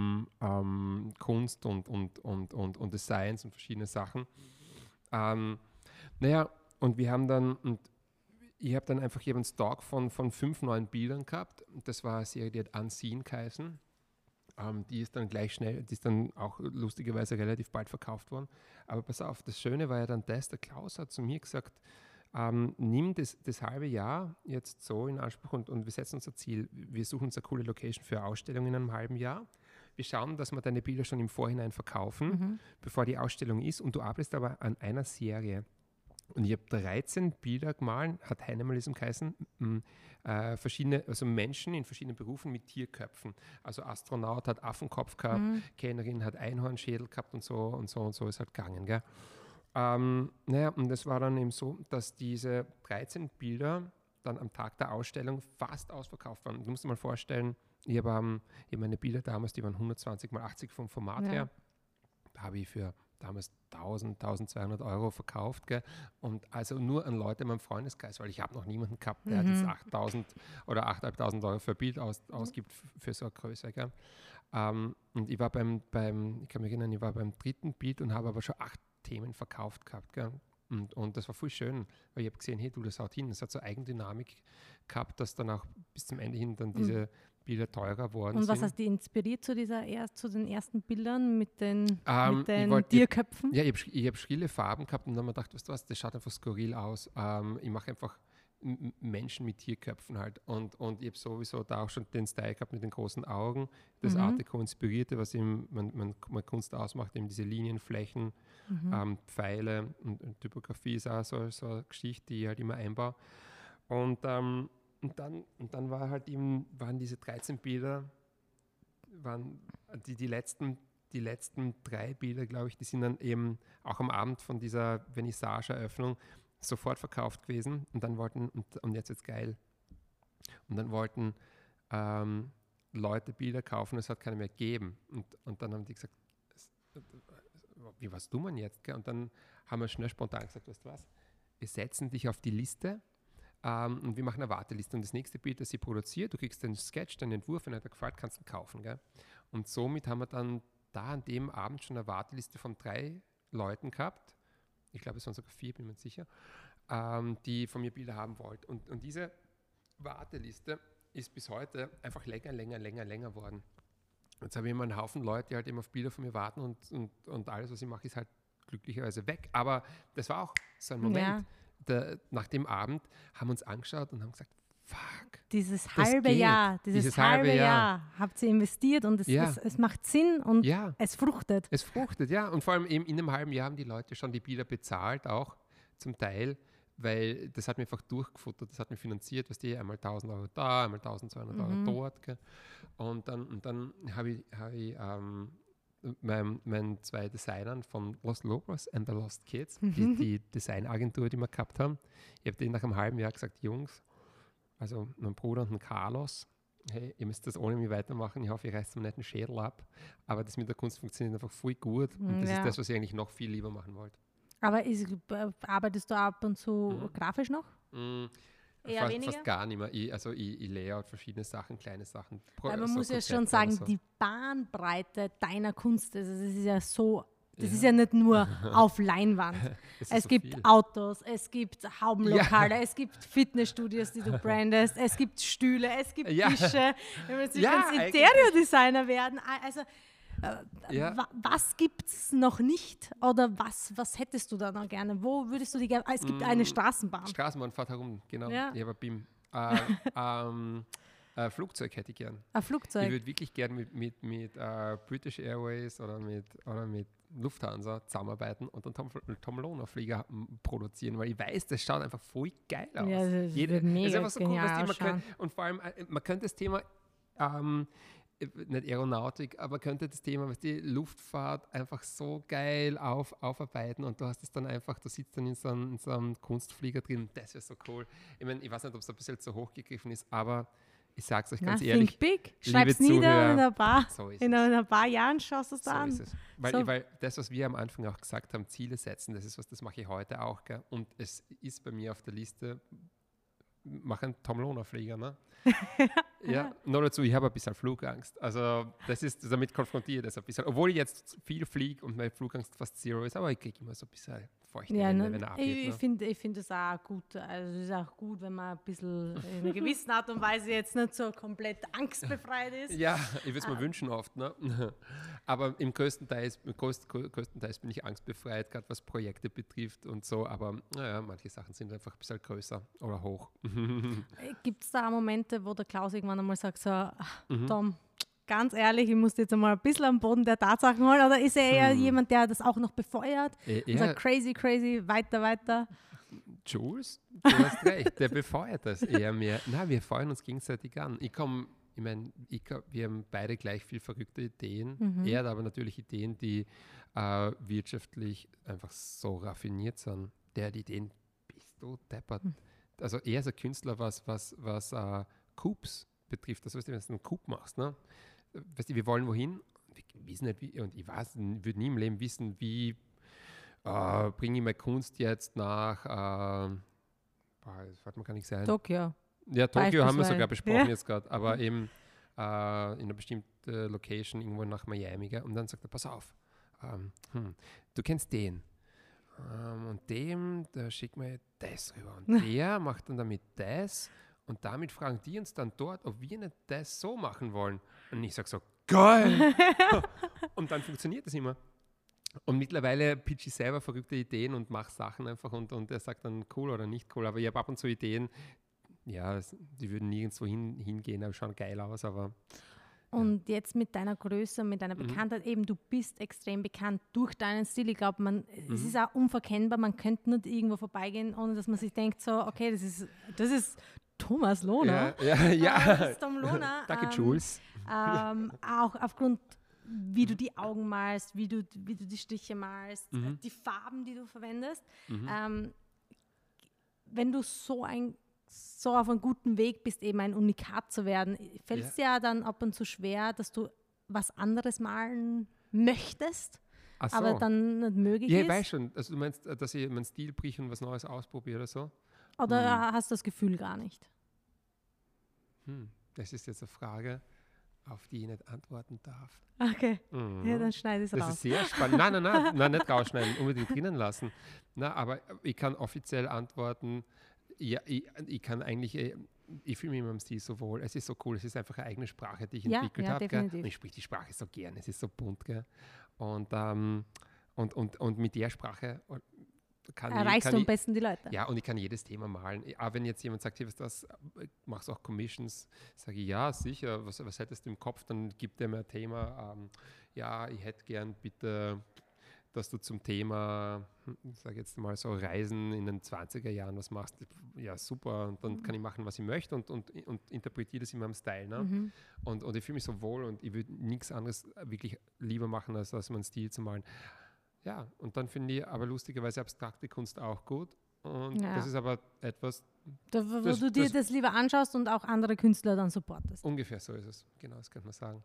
Kunst und Designs und verschiedene Sachen. Und wir haben dann, ich habe dann einfach einen Stock von 5 neuen Bildern gehabt. Das war eine Serie, die hat Unseen geheißen. Die ist dann gleich schnell, die ist dann auch lustigerweise relativ bald verkauft worden. Aber pass auf, das Schöne war ja dann das, der Klaus hat zu mir gesagt, nimm das halbe Jahr jetzt so in Anspruch und wir setzen uns ein Ziel. Wir suchen uns eine coole Location für eine Ausstellung in einem halben Jahr. Wir schauen, dass wir deine Bilder schon im Vorhinein verkaufen, bevor die Ausstellung ist und du arbeitest aber an einer Serie. Und ich habe 13 Bilder gemalt, hat Heinemalism geheißen, verschiedene, also Menschen in verschiedenen Berufen mit Tierköpfen. Also Astronaut hat Affenkopf gehabt, Kellnerin hat Einhornschädel gehabt und so ist halt gegangen. Gell? Und das war dann eben so, dass diese 13 Bilder dann am Tag der Ausstellung fast ausverkauft waren. Du musst dir mal vorstellen, ich habe meine Bilder damals, die waren 120x80 vom Format her. Da habe ich für damals 1.200 Euro verkauft, gell? Und also nur an Leute in meinem Freundeskreis, weil ich habe noch niemanden gehabt, der jetzt 8.000 oder 8.500 Euro für ein Bild ausgibt für so eine Größe. Gell? Und ich war ich kann mich erinnern, ich war beim 3. Bild und habe aber schon 8 Themen verkauft gehabt. Gell? Und das war voll schön, weil ich habe gesehen, hey, du, das haut hin. Das hat so Eigendynamik gehabt, dass dann auch bis zum Ende hin dann diese Bilder teurer worden sind. Und was hast dich inspiriert zu den ersten Bildern mit den Tierköpfen? Ich habe schrille Farben gehabt und dann habe ich gedacht, weißt du was, das schaut einfach skurril aus. Ich mache einfach Menschen mit Tierköpfen halt. Und ich habe sowieso da auch schon den Style gehabt mit den großen Augen, das Art Deco inspirierte, was eben meine Kunst ausmacht, eben diese Linien, Flächen, Pfeile und Typografie ist auch so eine Geschichte, die ich halt immer einbaue. Und dann waren diese 13 Bilder, waren die letzten 3 Bilder, glaube ich, die sind dann eben auch am Abend von dieser Vernissage-Eröffnung sofort verkauft gewesen und dann und jetzt wird's geil, und dann wollten Leute Bilder kaufen, es hat keine mehr gegeben und dann haben die gesagt, wie was tun wir jetzt? Gell? Und dann haben wir schnell spontan gesagt, weißt du was, wir setzen dich auf die Liste und wir machen eine Warteliste und das nächste Bild, das sie produziert, du kriegst den Sketch, den Entwurf, wenn er dir gefällt, kannst du ihn kaufen. Gell? Und somit haben wir dann da an dem Abend schon eine Warteliste von 3 Leuten gehabt, ich glaube es waren sogar 4, bin mir nicht sicher, die von mir Bilder haben wollten. Und diese Warteliste ist bis heute einfach länger worden. Jetzt habe ich immer einen Haufen Leute, die halt eben auf Bilder von mir warten und alles, was ich mache, ist halt glücklicherweise weg. Aber das war auch so ein Moment. Nach dem Abend haben wir uns angeschaut und haben gesagt, dieses Das halbe geht. Jahr, Dieses halbe Jahr. habt ihr investiert und es macht Sinn und Ja, es fruchtet. es fruchtet, ja. Und vor allem eben in einem halben Jahr haben die Leute schon die Bilder bezahlt, auch zum Teil, weil das hat mir einfach durchgefuttert, das hat mir finanziert, weißt du, einmal 1.000 Euro da, einmal 1.200 Euro dort. Gell. Und dann habe ich meinen zwei Designern von Los Lobos and the Lost Kids, die Designagentur, die wir gehabt haben, ich habe denen nach einem halben Jahr gesagt, Jungs, also mein Bruder und ein Carlos, hey, ihr müsst das ohne mich weitermachen, ich hoffe, ihr reißt mir nicht den Schädel ab, aber das mit der Kunst funktioniert einfach voll gut und das ist das, was ich eigentlich noch viel lieber machen wollte. Aber arbeitest du ab und zu grafisch noch? Eher weniger? Fast gar nicht mehr. Ich layout verschiedene Sachen, kleine Sachen. Weil man muss ja schon sagen, die Bahnbreite deiner Kunst, also das ist ja so, das ist ja nicht nur auf Leinwand. Es gibt viel. Autos, es gibt Haubenlokale, es gibt Fitnessstudios, die du brandest, es gibt Stühle, es gibt Tische. Wenn wir jetzt Interior-Designer werden, also was gibt es noch nicht oder was hättest du da noch gerne? Wo würdest du die gerne? Es gibt eine Straßenbahn. Straßenbahn fährt herum, genau. Ja, aber BIM. Flugzeug hätte ich gern. Ein Flugzeug? Ich würde wirklich gern mit British Airways oder mit Lufthansa zusammenarbeiten und einen Tom Lohner-Flieger produzieren, weil ich weiß, das schaut einfach voll geil aus. Ja, das wird mega das ist einfach so cool, und vor allem, man könnte das Thema nicht Aeronautik, aber könnte das Thema, was die Luftfahrt einfach so geil aufarbeiten und du hast es dann einfach, du sitzt dann in so einem Kunstflieger drin, das wäre so cool. Ich meine, ich weiß nicht, ob es ein bisschen zu hoch gegriffen ist, aber ich sage es euch ganz ehrlich. Think big, schreib's nieder, in ein paar Jahren schaust du es an. So ist es. Weil das, was wir am Anfang auch gesagt haben, Ziele setzen, das mache ich heute auch. Gell? Und es ist bei mir auf der Liste, mache einen Tom Lohner-Flieger, ne? Ja, noch dazu, ich habe ein bisschen Flugangst. Also damit konfrontiere ich das ein bisschen. Obwohl ich jetzt viel fliege und meine Flugangst fast zero ist, aber ich kriege immer so ein bisschen feuchte Hände, wenn er abgeht. Ich finde es auch gut. Also es ist auch gut, wenn man ein bisschen in einer gewissen Art und Weise jetzt nicht so komplett angstbefreit ist. Ja, ich würde es mir wünschen oft. Ne? Aber im größtenteils bin ich angstbefreit, gerade was Projekte betrifft und so. Aber naja, manche Sachen sind einfach ein bisschen größer oder hoch. Gibt es da auch Momente, wo der Klaus irgendwann einmal sagt, so, Tom, ganz ehrlich, ich muss jetzt einmal ein bisschen am Boden der Tatsachen holen, oder ist er eher jemand, der das auch noch befeuert und sagt, crazy, weiter? Jules, du hast recht, der befeuert das eher mehr. Na, wir feuern uns gegenseitig an. Wir haben beide gleich viel verrückte Ideen. Er hat aber natürlich Ideen, die wirtschaftlich einfach so raffiniert sind. Der hat Ideen, bist du deppert. Also er ist ein Künstler, was Coups betrifft. Das heißt, wenn du einen Coup machst, ne? Weißt du, wir wollen wohin, wir wissen nicht wie, und ich würde nie im Leben wissen, wie bringe ich meine Kunst jetzt nach, das wird man gar nicht sein. Tokio. Ja, Tokio haben wir sogar besprochen jetzt gerade, aber eben in einer bestimmten Location irgendwo nach Miami. Gell? Und dann sagt er, pass auf, du kennst den. Und dem, da schickt mir das rüber. Und der macht dann damit das. Und damit fragen die uns dann dort, ob wir nicht das so machen wollen. Und ich sage so, geil! Und dann funktioniert das immer. Und mittlerweile pitch ich selber verrückte Ideen und mache Sachen einfach und er sagt dann cool oder nicht cool. Aber ich habe ab und zu Ideen, ja, die würden nirgendwo hingehen, aber schauen geil aus. Und jetzt mit deiner Größe, mit deiner Bekanntheit, eben du bist extrem bekannt durch deinen Stil. Ich glaube, es ist auch unverkennbar, man könnte nicht irgendwo vorbeigehen, ohne dass man sich denkt, so, okay, das ist Thomas Lohner. Ja. Das ist Tom Lohner. Danke, Jules. Auch aufgrund, wie du die Augen malst, wie du die Striche malst, die Farben, die du verwendest. Wenn du so auf einem guten Weg bist, eben ein Unikat zu werden, fällt es dir ja dann ab und zu schwer, dass du was anderes malen möchtest, aber dann nicht möglich ist? Ja, ich weiß schon. Also du meinst, dass ich meinen Stil brich und was Neues ausprobiere oder so? Oder hast du das Gefühl gar nicht? Das ist jetzt eine Frage, auf die ich nicht antworten darf. Okay, ja, dann schneide ich es raus. Das ist sehr spannend. Nein, nicht rausschneiden, unbedingt drinnen lassen. Na, aber ich kann offiziell antworten, ja, ich kann eigentlich, ich fühle mich in meinem Stil so wohl. Es ist so cool, es ist einfach eine eigene Sprache, die ich entwickelt habe. Und ich spreche die Sprache so gern, es ist so bunt. Gell? Und mit der Sprache erreichst du am besten die Leute. Ja, und ich kann jedes Thema malen. Aber wenn jetzt jemand sagt, hey, was das, machst du auch Commissions? Sage ich, ja, sicher. Was hättest du im Kopf? Dann gibt er mir ein Thema. Ja, ich hätte gern bitte, dass du zum Thema, ich sage jetzt mal so, Reisen in den 20er Jahren was machst. Ja, super. Und dann kann ich machen, was ich möchte und interpretiere das in meinem Style. Ne? Und ich fühle mich so wohl und ich würde nichts anderes wirklich lieber machen, als meinen Stil zu malen. Ja, und dann finde ich aber lustigerweise abstrakte Kunst auch gut. Und das ist aber etwas, wo du dir das lieber anschaust und auch andere Künstler dann supportest. Ungefähr so ist es. Genau, das könnte man sagen.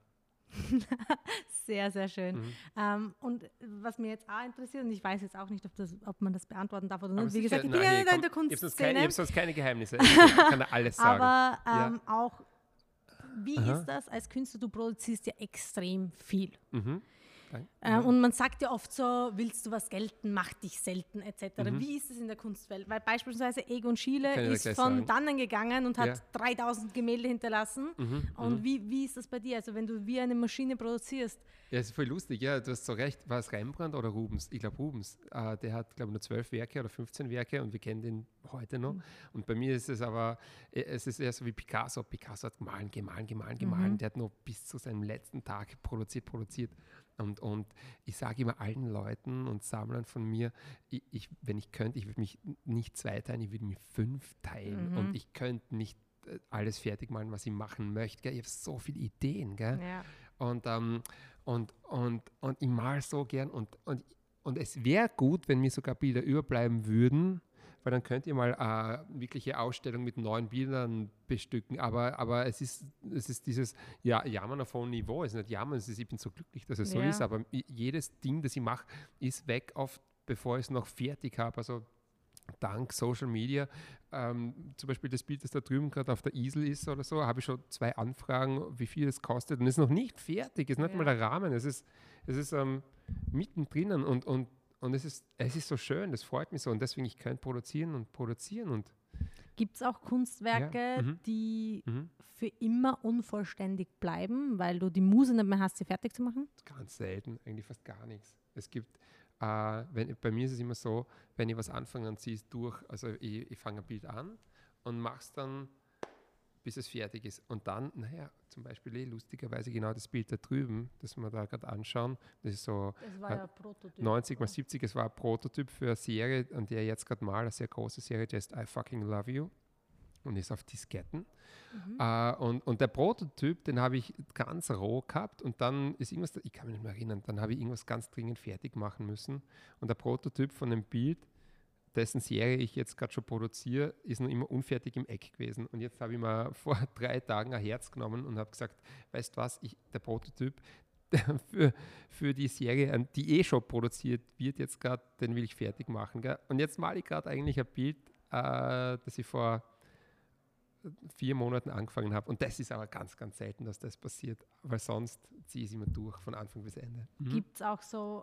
Sehr, sehr schön. Und was mir jetzt auch interessiert, und ich weiß jetzt auch nicht, ob man das beantworten darf oder nicht, wie gesagt, ich bin ja in der Kunstszene. Ich habe sonst keine Geheimnisse. Ich kann da alles sagen. Aber auch, wie ist das als Künstler? Du produzierst ja extrem viel. Und man sagt ja oft so, willst du was gelten, mach dich selten, etc. Wie ist es in der Kunstwelt? Weil beispielsweise Egon Schiele ist von dannen gegangen und hat 3000 Gemälde hinterlassen. Und wie ist das bei dir? Also wenn du wie eine Maschine produzierst? Ja, das ist voll lustig, ja, du hast so recht. War es Rembrandt oder Rubens? Ich glaube Rubens. Der hat, glaube ich, nur 12 Werke oder 15 Werke und wir kennen den heute noch. Und bei mir ist es aber, es ist eher so wie Picasso. Picasso hat gemahlen. Der hat noch bis zu seinem letzten Tag produziert. Und ich sage immer allen Leuten und Sammlern von mir, wenn ich könnte, ich würde mich nicht zweiteilen, ich würde mich 5 teilen. Und ich könnte nicht alles fertig malen, was ich machen möchte. Gell? Ich habe so viele Ideen. Gell? Ja. Und ich male so gern. Und es wäre gut, wenn mir sogar Bilder überbleiben würden, weil dann könnt ihr mal wirkliche Ausstellung mit 9 Bildern bestücken. Aber es ist dieses Jammern auf hohem Niveau. Es ist nicht Jammern, es ist, ich bin so glücklich, dass es so ist. Aber jedes Ding, das ich mache, ist weg, bevor ich es noch fertig habe. Also dank Social Media, zum Beispiel das Bild, das da drüben gerade auf der Easel ist oder so, habe ich schon 2 Anfragen, wie viel es kostet. Und es ist noch nicht fertig, es ist nicht mal der Rahmen. Es ist mittendrin und es ist so schön, das freut mich so. Und deswegen, ich könnte produzieren. Gibt es auch Kunstwerke, die für immer unvollständig bleiben, weil du die Muse nicht mehr hast, sie fertig zu machen? Ganz selten, eigentlich fast gar nichts. Es gibt, bei mir ist es immer so, wenn ich was anfange, dann ziehe ich es durch. Also ich fange ein Bild an und mache es dann, bis es fertig ist. Und dann, zum Beispiel lustigerweise genau das Bild da drüben, das wir da gerade anschauen, das ist so war Prototyp, 90x70, es war ein Prototyp für eine Serie, an der ich jetzt gerade mal, eine sehr große Serie, die heißt I Fucking Love You und ist auf Disketten. Und der Prototyp, den habe ich ganz roh gehabt und dann ist irgendwas, ich kann mich nicht mehr erinnern, dann habe ich irgendwas ganz dringend fertig machen müssen und der Prototyp von dem Bild, dessen Serie ich jetzt gerade schon produziere, ist noch immer unfertig im Eck gewesen. Und jetzt habe ich mir vor 3 Tagen ein Herz genommen und habe gesagt, weißt du was, der Prototyp für die Serie, die schon produziert wird, jetzt gerade, den will ich fertig machen. Gell? Und jetzt male ich gerade eigentlich ein Bild, das ich vor 4 Monaten angefangen habe. Und das ist aber ganz, ganz selten, dass das passiert, weil sonst ziehe ich es immer durch, von Anfang bis Ende. Gibt es auch so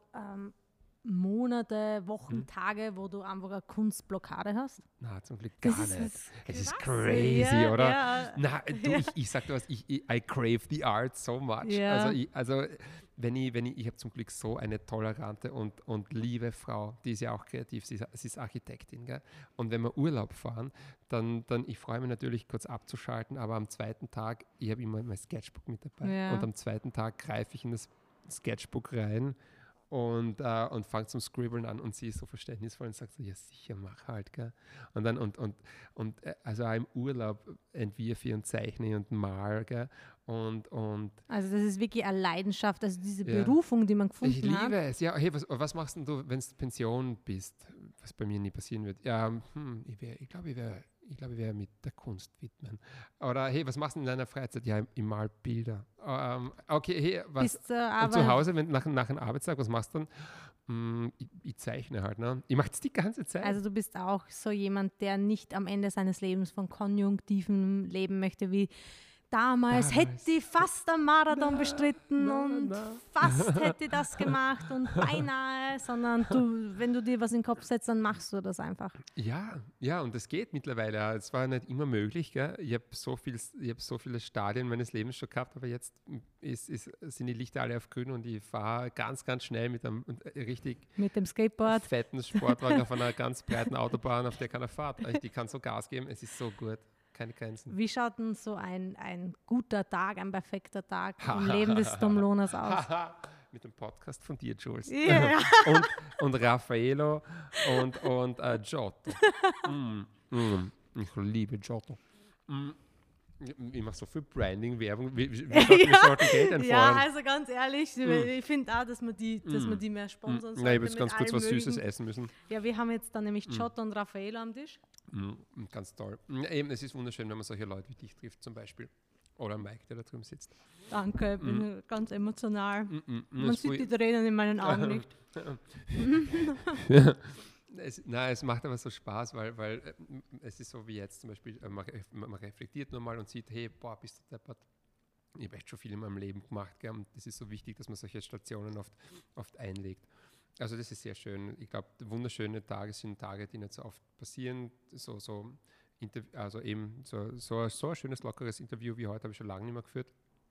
Monate, Wochen, Tage, wo du einfach eine Kunstblockade hast? Na, zum Glück gar nicht. Es ist crazy, oder? Ja. Na, ich sag dir was, I crave the art so much. Ja. Also ich habe zum Glück so eine tolerante und liebe Frau, die ist ja auch kreativ, sie ist Architektin, gell? Und wenn wir Urlaub fahren, dann ich freue mich natürlich kurz abzuschalten, aber am 2. Tag, ich habe immer mein Sketchbook mit dabei und am 2. Tag greife ich in das Sketchbook rein und fangt zum Scribbeln an und sie ist so verständnisvoll und sagt so, ja sicher, mach halt, gell. Und dann also auch im Urlaub entwirfe ich und zeichne und mal, gell. Und also das ist wirklich eine Leidenschaft, also diese Berufung, die man gefunden hat. Ich liebe es, ja. Hey, was machst denn du, wenn du Pension bist, was bei mir nie passieren wird? Ja, ich glaube, ich werde mit der Kunst widmen. Oder hey, was machst du in deiner Freizeit? Ja, ich mal Bilder. Okay, hey, was? Und zu Hause, nach einem Arbeitstag, was machst du dann? Ich zeichne halt, ne? Ich mache das die ganze Zeit. Also du bist auch so jemand, der nicht am Ende seines Lebens von Konjunktiven leben möchte, wie damals hätte ich fast einen Marathon bestritten und fast hätte ich das gemacht und beinahe, sondern wenn du dir was in den Kopf setzt, dann machst du das einfach. Ja, und das geht mittlerweile. Es war nicht immer möglich. Gell? Ich habe so viele Stadien meines Lebens schon gehabt, aber jetzt sind die Lichter alle auf grün und ich fahre ganz, ganz schnell mit einem mit dem Skateboard fetten Sportwagen auf einer ganz breiten Autobahn, auf der keiner fährt. Die kann so Gas geben, es ist so gut. Keine Grenzen. Wie schaut denn so ein guter Tag, ein perfekter Tag im Leben des Domloners aus? Mit dem Podcast von dir, Jules. Yeah. und Raffaello und Giotto. Ich liebe Giotto. Ich mache so viel Branding-Werbung. Wir sollten Geld einfordern. Ja, also ganz ehrlich, ich finde auch, dass wir die mehr sponsern sollten. Nein, ich würde ganz kurz was Süßes essen müssen. Ja, wir haben jetzt dann nämlich Giotto und Raffaello am Tisch. Ganz toll. Eben, es ist wunderschön, wenn man solche Leute wie dich trifft, zum Beispiel. Oder Mike, der da drüben sitzt. Danke, ich bin ganz emotional. Man sieht die Tränen in meinen Augen nicht. Es macht aber so Spaß, weil es ist so wie jetzt zum Beispiel, man reflektiert nur mal und sieht, hey, boah, bist du deppert. Ich habe echt schon viel in meinem Leben gemacht. Gell? Und das ist so wichtig, dass man solche Stationen oft einlegt. Also das ist sehr schön. Ich glaube, wunderschöne Tage sind Tage, die nicht so oft passieren. Also eben so ein schönes, lockeres Interview wie heute habe ich schon lange nicht mehr geführt.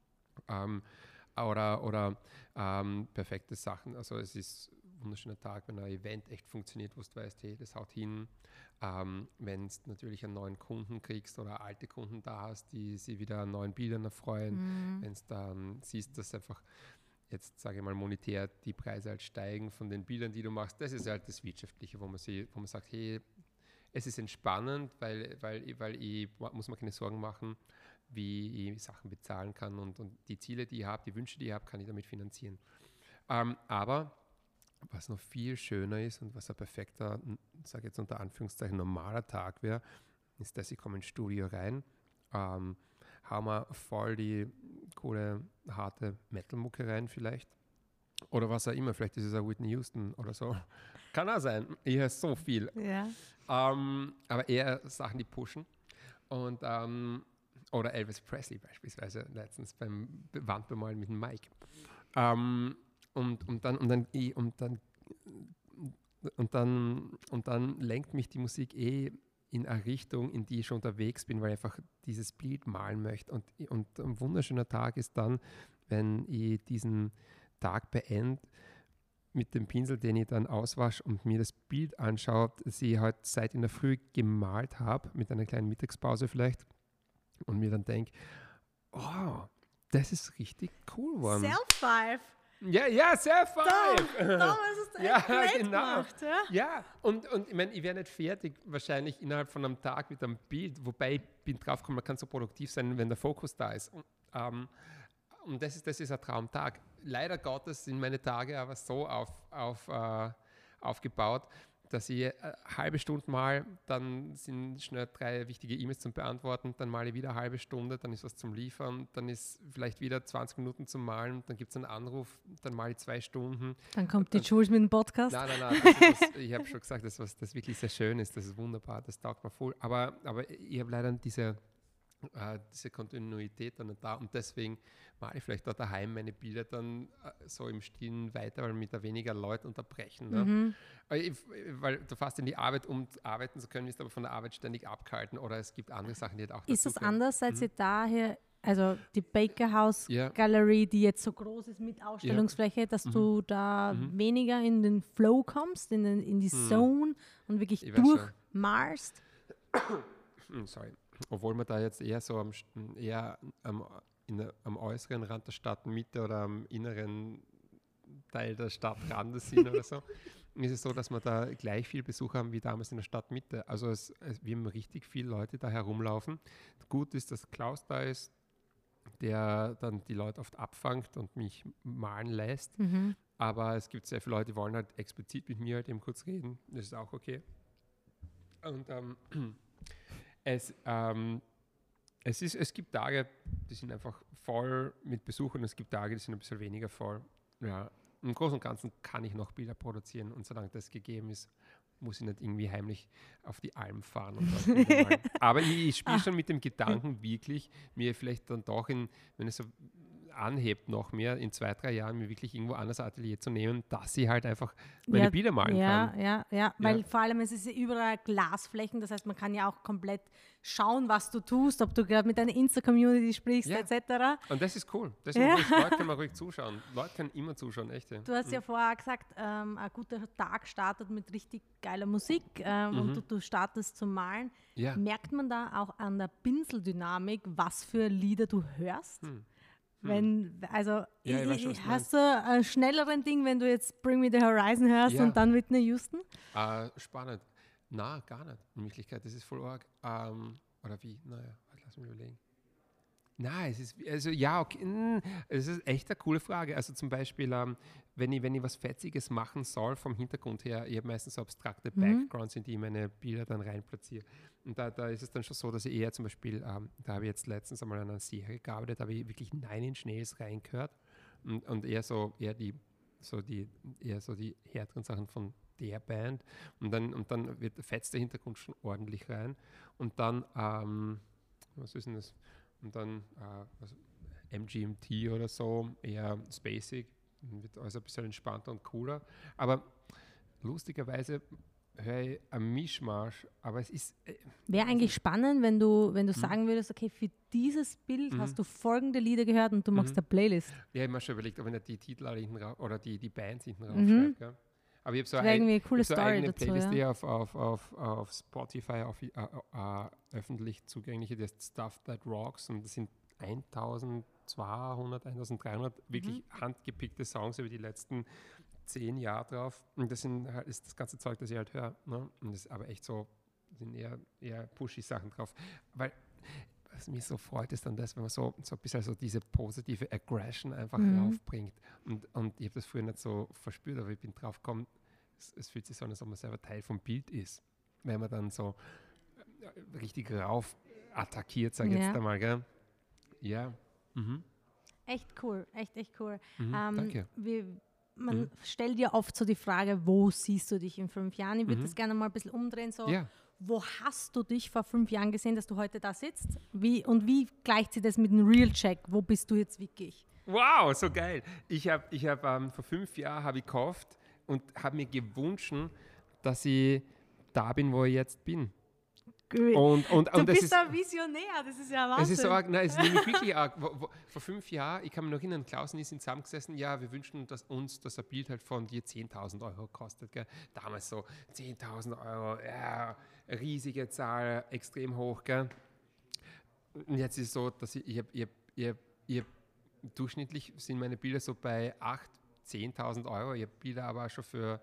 Oder perfekte Sachen. Also es ist ein wunderschöner Tag, wenn ein Event echt funktioniert, wo du weißt, hey, das haut hin. Wenn du natürlich einen neuen Kunden kriegst oder alte Kunden da hast, die sich wieder an neuen Bildern erfreuen. Wenn du dann siehst, dass einfach jetzt, sage ich mal, monetär die Preise halt steigen von den Bildern, die du machst, das ist halt das Wirtschaftliche, wo man sagt, hey, es ist entspannend, weil ich muss mir keine Sorgen machen, wie ich Sachen bezahlen kann und die Ziele, die ich habe, die Wünsche, die ich habe, kann ich damit finanzieren. Aber was noch viel schöner ist und was ein perfekter, sage jetzt unter Anführungszeichen, normaler Tag wäre, ist, dass ich komme ins Studio rein, haben wir voll die coole, harte Metal-Mucke rein vielleicht. Oder was auch immer, vielleicht ist es auch Whitney Houston oder so. Kann auch sein. Ich höre so viel. Ja. Aber eher Sachen, die pushen. Und, oder Elvis Presley beispielsweise, letztens beim Wandbemalen mit dem Mike. Und dann lenkt mich die Musik in eine Richtung, in die ich schon unterwegs bin, weil ich einfach dieses Bild malen möchte. Und ein wunderschöner Tag ist dann, wenn ich diesen Tag beende mit dem Pinsel, den ich dann auswasche und mir das Bild anschaue, das ich halt seit in der Früh gemalt habe, mit einer kleinen Mittagspause vielleicht, und mir dann denke, oh, das ist richtig cool geworden. Self-Five. Ja, Self-Five. Thomas ist echt great gemacht. Ja, und ich meine, ich wäre nicht fertig wahrscheinlich innerhalb von einem Tag mit einem Bild, wobei ich bin draufgekommen, man kann so produktiv sein, wenn der Fokus da ist. Und das ist ein Traumtag. Leider Gottes sind meine Tage aber so aufgebaut, dass ich eine halbe Stunde mal, dann sind schnell 3 wichtige E-Mails zum Beantworten, dann male ich wieder eine halbe Stunde, dann ist was zum Liefern, dann ist vielleicht wieder 20 Minuten zum Malen, dann gibt es einen Anruf, dann male ich 2 Stunden. Dann kommt die Jules mit dem Podcast. Nein, ich habe schon gesagt, das wirklich sehr schön ist, das ist wunderbar, das taugt mir voll. Aber ich habe leider diese Kontinuität dann nicht da und deswegen male ich vielleicht dort daheim meine Bilder dann so im Stillen weiter, weil mich da weniger Leute unterbrechen. Ne? Weil du fährst in die Arbeit, um arbeiten zu können, bist aber von der Arbeit ständig abgehalten oder es gibt andere Sachen, die halt auch Ist das anders, seit Sie daher, also die Baker House Gallery, die jetzt so groß ist mit Ausstellungsfläche, dass du da weniger in den Flow kommst, in die Zone und wirklich durchmalst? Sorry. Obwohl man da jetzt eher so am äußeren Rand der Stadtmitte oder am inneren Teil der Stadtrande sind oder so, ist es so, dass wir da gleich viel Besuch haben wie damals in der Stadtmitte. Also wir haben richtig viele Leute da herumlaufen. Gut ist, dass Klaus da ist, der dann die Leute oft abfangt und mich malen lässt. Aber es gibt sehr viele Leute, die wollen halt explizit mit mir halt eben kurz reden. Das ist auch okay. Und es gibt Tage, die sind einfach voll mit Besuchern und es gibt Tage, die sind ein bisschen weniger voll. Ja, im Großen und Ganzen kann ich noch Bilder produzieren und solange das gegeben ist, muss ich nicht irgendwie heimlich auf die Alm fahren. Und dort wieder malen. Aber ich spiele schon mit dem Gedanken wirklich, mir vielleicht dann doch, wenn es so anhebt noch mehr, in 2-3 Jahren mir wirklich irgendwo anders Atelier zu nehmen, dass ich halt einfach meine Bilder malen kann. Ja, weil vor allem es ist ja überall Glasflächen, das heißt, man kann ja auch komplett schauen, was du tust, ob du gerade mit deiner Insta-Community sprichst, etc. Und das ist cool. Das ist Leute können mal ruhig zuschauen. Leute können immer zuschauen, echt. Ja. Du hast ja vorher gesagt, ein guter Tag startet mit richtig geiler Musik und du startest zum Malen. Ja. Merkt man da auch an der Pinseldynamik, was für Lieder du hörst? Hast du einen schnelleren Ding, wenn du jetzt Bring Me the Horizon hörst und dann Whitney Houston? Spannend. Na, gar nicht. In Wirklichkeit, das ist voll arg. Oder wie? Naja, lass mich überlegen. Nein, es ist, also ja, okay, es ist echt eine coole Frage. Also zum Beispiel, wenn ich was Fetziges machen soll, vom Hintergrund her, ich habe meistens so abstrakte Backgrounds, in die ich meine Bilder dann reinplatziere. Und da ist es dann schon so, dass ich eher zum Beispiel, da habe ich jetzt letztens einmal an einer Serie gearbeitet, da habe ich wirklich Nine Inch Nails reingehört und eher die härteren Sachen von der Band. Und dann fetzt der Hintergrund schon ordentlich rein. Und dann, was ist denn das? Und dann MGMT oder so, eher spacig, wird also ein bisschen entspannter und cooler. Aber lustigerweise höre ich ein Mischmasch, aber es ist... Wäre eigentlich spannend, wenn du sagen würdest, okay, für dieses Bild hast du folgende Lieder gehört und du machst eine Playlist. Ja, ich habe mir schon überlegt, ob ich nicht die Titel alle hinten rauf, oder die Bands hinten raufschreibe. Gell? Aber ich habe so eine eigene Playlist, die auf Spotify öffentlich zugängliche, die heißt Stuff That Rocks, und das sind 1200, 1300 wirklich handgepickte Songs über die letzten 10 Jahre drauf. Und das ist das ganze Zeug, das ich halt höre. Ne? Und das ist aber echt so, sind eher pushy Sachen drauf. Weil was mich so freut, ist dann das, wenn man so ein bisschen so diese positive Aggression einfach raufbringt. Und ich habe das früher nicht so verspürt, aber ich bin drauf gekommen, es fühlt sich so an, als ob man selber Teil vom Bild ist. Wenn man dann so richtig rauf attackiert, sage ich jetzt einmal, gell? Ja. Echt cool, echt cool. Danke. Man stellt dir oft so die Frage, wo siehst du dich in 5 Jahren? Ich würde das gerne mal ein bisschen umdrehen, so wo hast du dich vor 5 Jahren gesehen, dass du heute da sitzt? Wie gleicht sich das mit dem Real-Check? Wo bist du jetzt wirklich? Wow, so geil. Ich hab vor 5 Jahren habe ich gekauft und habe mir gewünscht, dass ich da bin, wo ich jetzt bin. Und du bist ein Visionär, das ist ja Wahnsinn. Es ist so arg, nein, es ist nämlich wirklich arg. Vor 5 Jahren, ich kann mich noch erinnern, Klaus und ich sind zusammengesessen, ja, wir wünschen dass ein Bild halt von dir 10.000 Euro kostet. Gell? Damals so 10.000 Euro, ja, riesige Zahl, extrem hoch. Gell? Und jetzt ist es so, dass ich durchschnittlich sind meine Bilder so bei 8.000, 10.000 Euro. Ich habe Bilder aber auch schon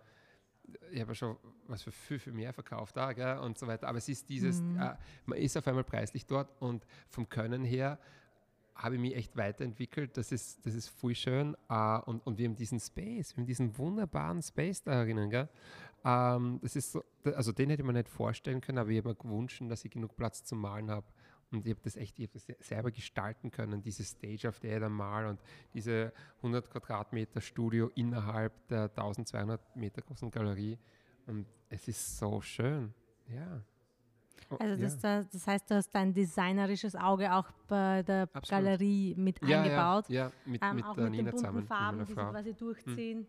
was für viel mehr verkauft da, gell, und so weiter. Aber es ist dieses, man ist auf einmal preislich dort und vom Können her habe ich mich echt weiterentwickelt. Das ist voll schön. Und wir haben diesen wunderbaren Space da drinnen, gell. Das ist so, also den hätte man nicht vorstellen können, aber ich habe mir gewünscht, dass ich genug Platz zum Malen habe. Und ich habe das selber gestalten können, diese Stage, auf der ich dann mal, und diese 100 Quadratmeter Studio innerhalb der 1200 Meter großen Galerie. Und es ist so schön, ja. Also das heißt, du hast dein designerisches Auge auch bei der Galerie mit eingebaut. Ja, mit auch der mit Nina den bunten zusammen, Farben, mit die meiner sie quasi durchziehen.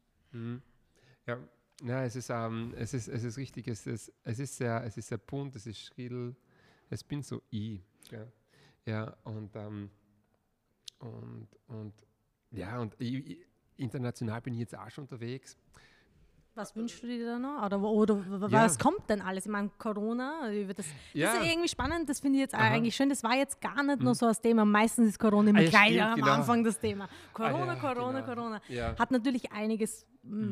Ja, es ist richtig, es ist sehr bunt, es ist schrill. Es bin so ich. Ja, und international bin ich jetzt auch schon unterwegs. Was wünschst du dir da noch? Oder was kommt denn alles? Ich meine, Corona, das ist ja irgendwie spannend, das finde ich jetzt eigentlich schön. Das war jetzt gar nicht nur so das Thema. Meistens ist Corona immer gleich am Anfang das Thema. Corona. Ja. Hat natürlich einiges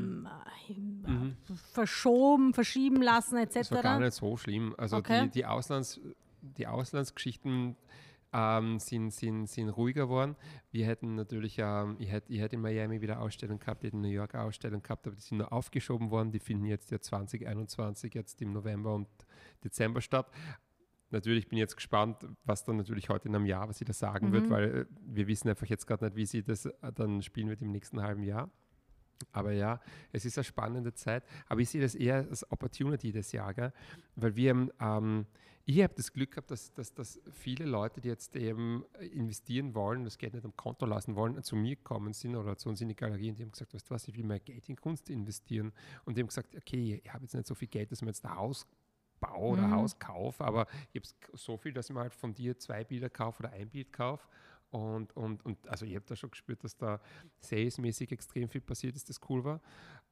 verschieben lassen, etc. Das war gar nicht so schlimm. Also die Auslandsgeschichten sind ruhiger geworden. Wir hätten natürlich, ich hätte in Miami wieder Ausstellung gehabt, ich hätte in New York eine Ausstellung gehabt, aber die sind nur aufgeschoben worden. Die finden jetzt ja 2021, jetzt im November und Dezember statt. Natürlich bin ich jetzt gespannt, was dann natürlich heute in einem Jahr, was sie da sagen wird, weil wir wissen einfach jetzt gerade nicht, wie sie das dann spielen wird im nächsten halben Jahr. Aber ja, es ist eine spannende Zeit. Aber ich sehe das eher als Opportunity des Jahr, gell? Weil ich habe das Glück gehabt, dass viele Leute, die jetzt eben investieren wollen, das Geld nicht am Konto lassen wollen, zu mir gekommen sind oder zu uns in die Galerie und die haben gesagt, weißt du was, ich will mehr Geld in Kunst investieren. Und die haben gesagt, okay, ich habe jetzt nicht so viel Geld, dass man jetzt ein Haus baue oder Haus kaufe, aber ich habe so viel, dass ich mir halt von dir 2 Bilder kaufe oder ein Bild kaufe. Und also ich habe da schon gespürt, dass da salesmäßig extrem viel passiert ist, das cool war.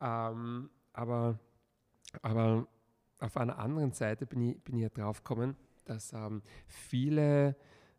Aber auf einer anderen Seite bin ich ja drauf gekommen, dass viele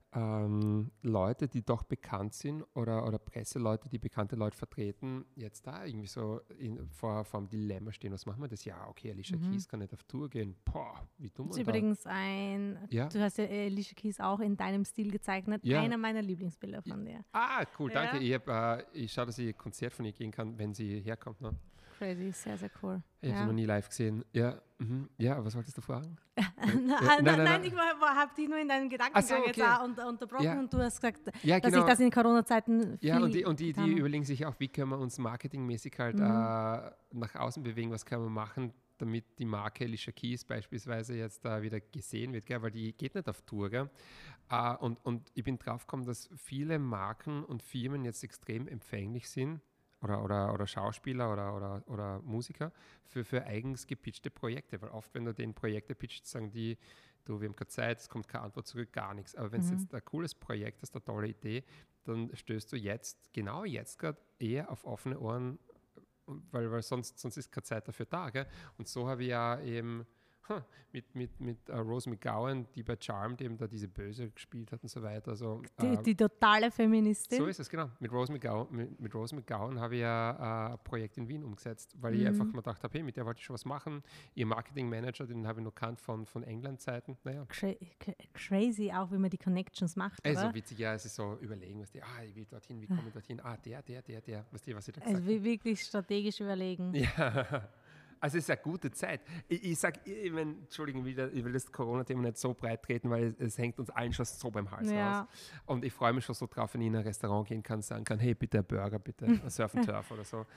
Leute, die doch bekannt sind oder Presseleute, die bekannte Leute vertreten, jetzt da irgendwie so vor dem Dilemma stehen. Was machen wir das? Ja, okay, Alicia Keys kann nicht auf Tour gehen. Boah, wie dumm. Das ist übrigens du hast ja Alicia Keys auch in deinem Stil gezeichnet. Ja. Einer meiner Lieblingsbilder von dir. Ah, cool, danke. Ja. Ich schaue, dass ich ein Konzert von ihr gehen kann, wenn sie herkommt. Ne? Crazy, sehr, sehr cool. Ich habe sie noch nie live gesehen. Ja, ja, was wolltest du fragen? Nein, ich habe dich nur in deinem Gedankengang jetzt auch unterbrochen und du hast gesagt, dass ich das in Corona-Zeiten viel und die überlegen sich auch, wie können wir uns marketingmäßig halt nach außen bewegen, was können wir machen, damit die Marke Alicia Keys beispielsweise jetzt da wieder gesehen wird, gell? Weil die geht nicht auf Tour. Gell? Und ich bin drauf gekommen, dass viele Marken und Firmen jetzt extrem empfänglich sind, oder Schauspieler oder Musiker für eigens gepitchte Projekte. Weil oft, wenn du den Projekte pitcht, sagen die, du, wir haben keine Zeit, es kommt keine Antwort zurück, gar nichts. Aber wenn es jetzt ein cooles Projekt ist, eine tolle Idee, dann stößt du genau jetzt gerade eher auf offene Ohren, weil sonst ist keine Zeit dafür da. Gell? Und so habe ich ja eben mit Rose McGowan, die bei Charmed eben da diese Böse gespielt hat und so weiter. Also, die totale Feministin. So ist es, genau. Mit Rose McGowan habe ich ja ein Projekt in Wien umgesetzt, weil ich einfach mal gedacht habe, hey, mit der wollte ich schon was machen. Ihr Marketingmanager, den habe ich noch kannt von England-Zeiten. Naja. Crazy auch, wie man die Connections macht, oder? Also witzig, ja, es ist so überlegen, ich will dorthin, wie komme ich dorthin? Der, weißt du, was ich da gesagt habe? Also wirklich strategisch überlegen. Ja. Also es ist eine gute Zeit. Entschuldigung, ich will das Corona-Thema nicht so breit treten, weil es hängt uns allen schon so beim Hals raus. Und ich freue mich schon so drauf, wenn ich in ein Restaurant gehen kann, sagen kann, hey, bitte ein Burger, bitte ein Surf and Turf oder so.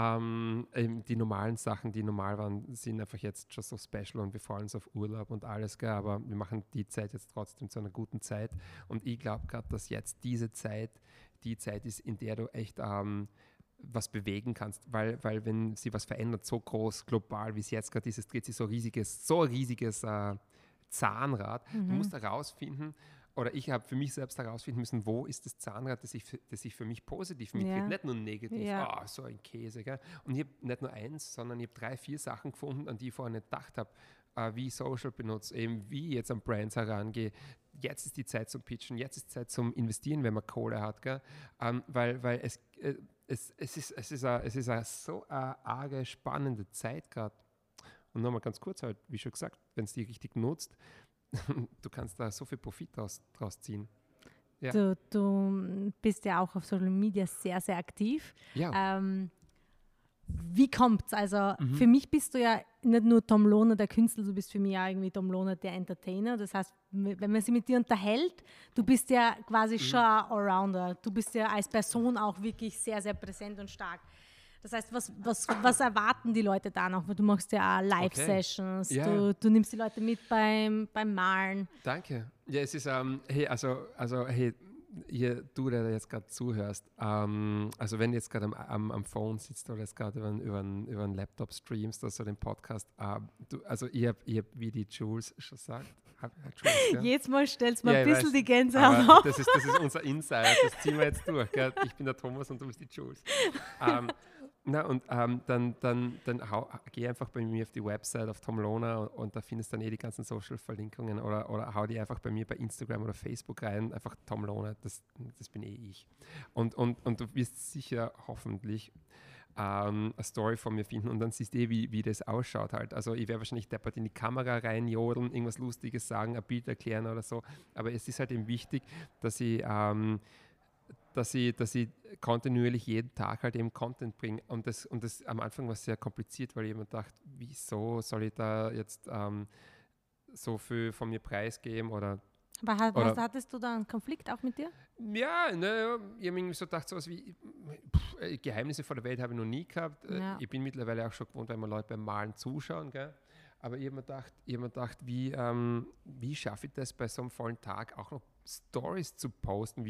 Die normalen Sachen, die normal waren, sind einfach jetzt schon so special und wir freuen uns auf Urlaub und alles, gell? Aber wir machen die Zeit jetzt trotzdem zu einer guten Zeit. Und ich glaube gerade, dass jetzt diese Zeit die Zeit ist, in der du echt was bewegen kannst, weil wenn sie was verändert, so groß, global, wie es jetzt gerade ist, es dreht sich so ein riesiges Zahnrad. Du musst herausfinden, oder ich habe für mich selbst herausfinden müssen, wo ist das Zahnrad, das ich für mich positiv mitkriege, nicht nur negativ, so ein Käse. Gell? Und ich habe nicht nur eins, sondern ich habe 3, 4 Sachen gefunden, an die ich vorher nicht gedacht habe, wie ich Social benutze, eben wie ich jetzt an Brands herangehe. Jetzt ist die Zeit zum Pitchen, jetzt ist die Zeit zum Investieren, wenn man Kohle hat. Gell? Weil es ist eine so arge, spannende Zeit gerade. Und nochmal ganz kurz halt, wie schon gesagt, wenn es die richtig nutzt, du kannst da so viel Profit draus ziehen. Ja. Du bist ja auch auf Social Media sehr, sehr aktiv. Ja. Wie kommt's? Also für mich bist du ja nicht nur Tom Lohner, der Künstler, du bist für mich ja irgendwie Tom Lohner, der Entertainer. Das heißt, wenn man sich mit dir unterhält, du bist ja quasi schon ein Allrounder. Du bist ja als Person auch wirklich sehr, sehr präsent und stark. Das heißt, was erwarten die Leute da noch? Du machst ja auch Live-Sessions, du nimmst die Leute mit beim Malen. Danke. Ja, es ist, du, der jetzt gerade zuhörst, also wenn du jetzt gerade am Phone sitzt oder jetzt gerade über einen Laptop streamst oder so den Podcast, ich hab, wie die Jules schon sagt, jetzt mal stellst du mal ein bisschen die Gänsehaut auf. Das ist unser Insider, das ziehen wir jetzt durch. Gell? Ich bin der Thomas und du bist die Jules. Dann geh einfach bei mir auf die Website auf Tom Lohner und da findest du dann die ganzen Social-Verlinkungen oder hau die einfach bei mir bei Instagram oder Facebook rein, einfach Tom Lohner, das bin ich. Und du wirst sicher hoffentlich eine Story von mir finden und dann siehst du wie das ausschaut halt. Also ich werde wahrscheinlich deppert in die Kamera reinjodeln, irgendwas Lustiges sagen, ein Bild erklären oder so, aber es ist halt eben wichtig, dass ich kontinuierlich jeden Tag halt eben Content bringe. Und das am Anfang war es sehr kompliziert, weil jemand dachte, wieso soll ich da jetzt so viel von mir preisgeben oder Oder- hattest du da einen Konflikt auch mit dir? Ja, naja, ich habe mir so gedacht, sowas wie Geheimnisse vor der Welt habe ich noch nie gehabt. Ja. Ich bin mittlerweile auch schon gewohnt, wenn man Leute beim Malen zuschauen, gell? Aber ich habe mir gedacht, wie schaffe ich das bei so einem vollen Tag auch noch Stories zu posten?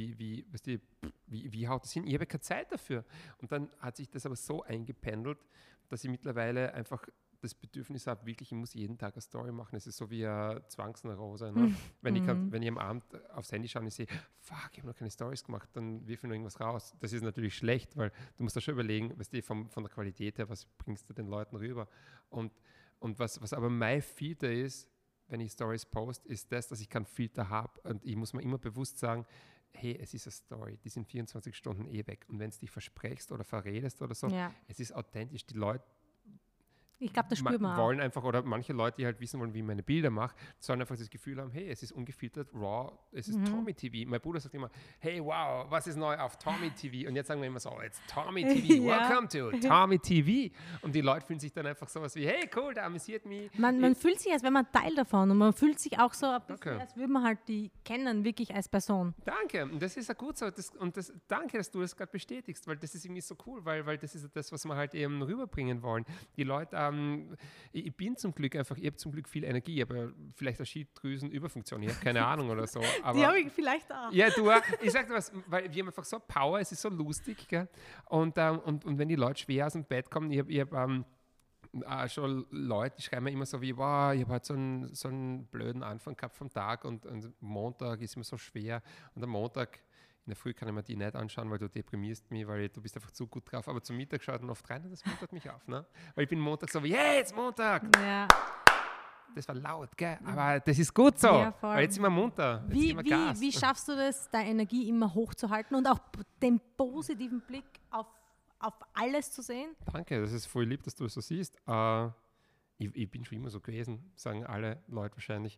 Wie haut das hin? Ich habe keine Zeit dafür. Und dann hat sich das aber so eingependelt, dass ich mittlerweile einfach das Bedürfnis habe, wirklich, ich muss jeden Tag eine Story machen. Es ist so wie eine Zwangsneurose. Ne? Wenn ich am Abend aufs Handy schaue und ich sehe, fuck, ich habe noch keine Stories gemacht, dann wirf ich noch irgendwas raus. Das ist natürlich schlecht, weil du musst da schon überlegen, weißt du, von der Qualität her, was bringst du den Leuten rüber? Und was aber mein Filter ist, wenn ich Stories poste, ist das, dass ich keinen Filter habe. Und ich muss mir immer bewusst sagen, hey, es ist eine Story, die sind 24 Stunden weg. Und wenn du dich versprichst oder verredest oder so, Ja. es ist authentisch. Die Leute Ich glaube, das spürt man auch. wollen einfach, oder manche Leute, die halt wissen wollen, wie ich meine Bilder mache, sollen einfach das Gefühl haben, hey, es ist ungefiltert, raw, es ist Tommy TV. Mein Bruder sagt immer, hey, wow, was ist neu auf Tommy TV? Und jetzt sagen wir immer so, it's Tommy TV, Ja. welcome to Tommy TV. Und die Leute fühlen sich dann einfach sowas wie, hey, cool, der amüsiert mich. Man fühlt sich, als wäre man Teil davon und man fühlt sich auch so ein bisschen, Okay. als würde man halt die kennen, wirklich als Person. Danke, und das ist ja gut so. Danke, dass du das gerade bestätigst, weil das ist irgendwie so cool, weil das ist das, was wir halt eben rüberbringen wollen. Die Leute, ich habe zum Glück viel Energie, aber vielleicht eine Schilddrüsenüberfunktion, ich habe keine Ahnung oder so. Aber Die habe ich vielleicht auch. ja, ich sag dir was, weil wir haben einfach so Power, es ist so lustig, gell? Und wenn die Leute schwer aus dem Bett kommen, ich hab schon Leute, die schreiben mir immer so wie, wow, ich habe halt so einen blöden Anfang gehabt vom Tag und Montag ist mir so schwer und am Montag in der Früh kann ich mir die nicht anschauen, weil du deprimierst mich, weil du bist einfach zu gut drauf, aber zum Mittag schaut man oft rein und das muntert mich auf, ne? Weil ich bin Montag so wie, hey, jetzt Montag! Ja. Das war laut, gell? Aber das ist gut so, Ja, voll. weil jetzt sind wir munter, jetzt geben wir Gas. Wie schaffst du das, deine Energie immer hochzuhalten und auch den positiven Blick auf alles zu sehen? Danke, das ist voll lieb, dass du es so siehst. Ich bin schon immer so gewesen, sagen alle Leute wahrscheinlich.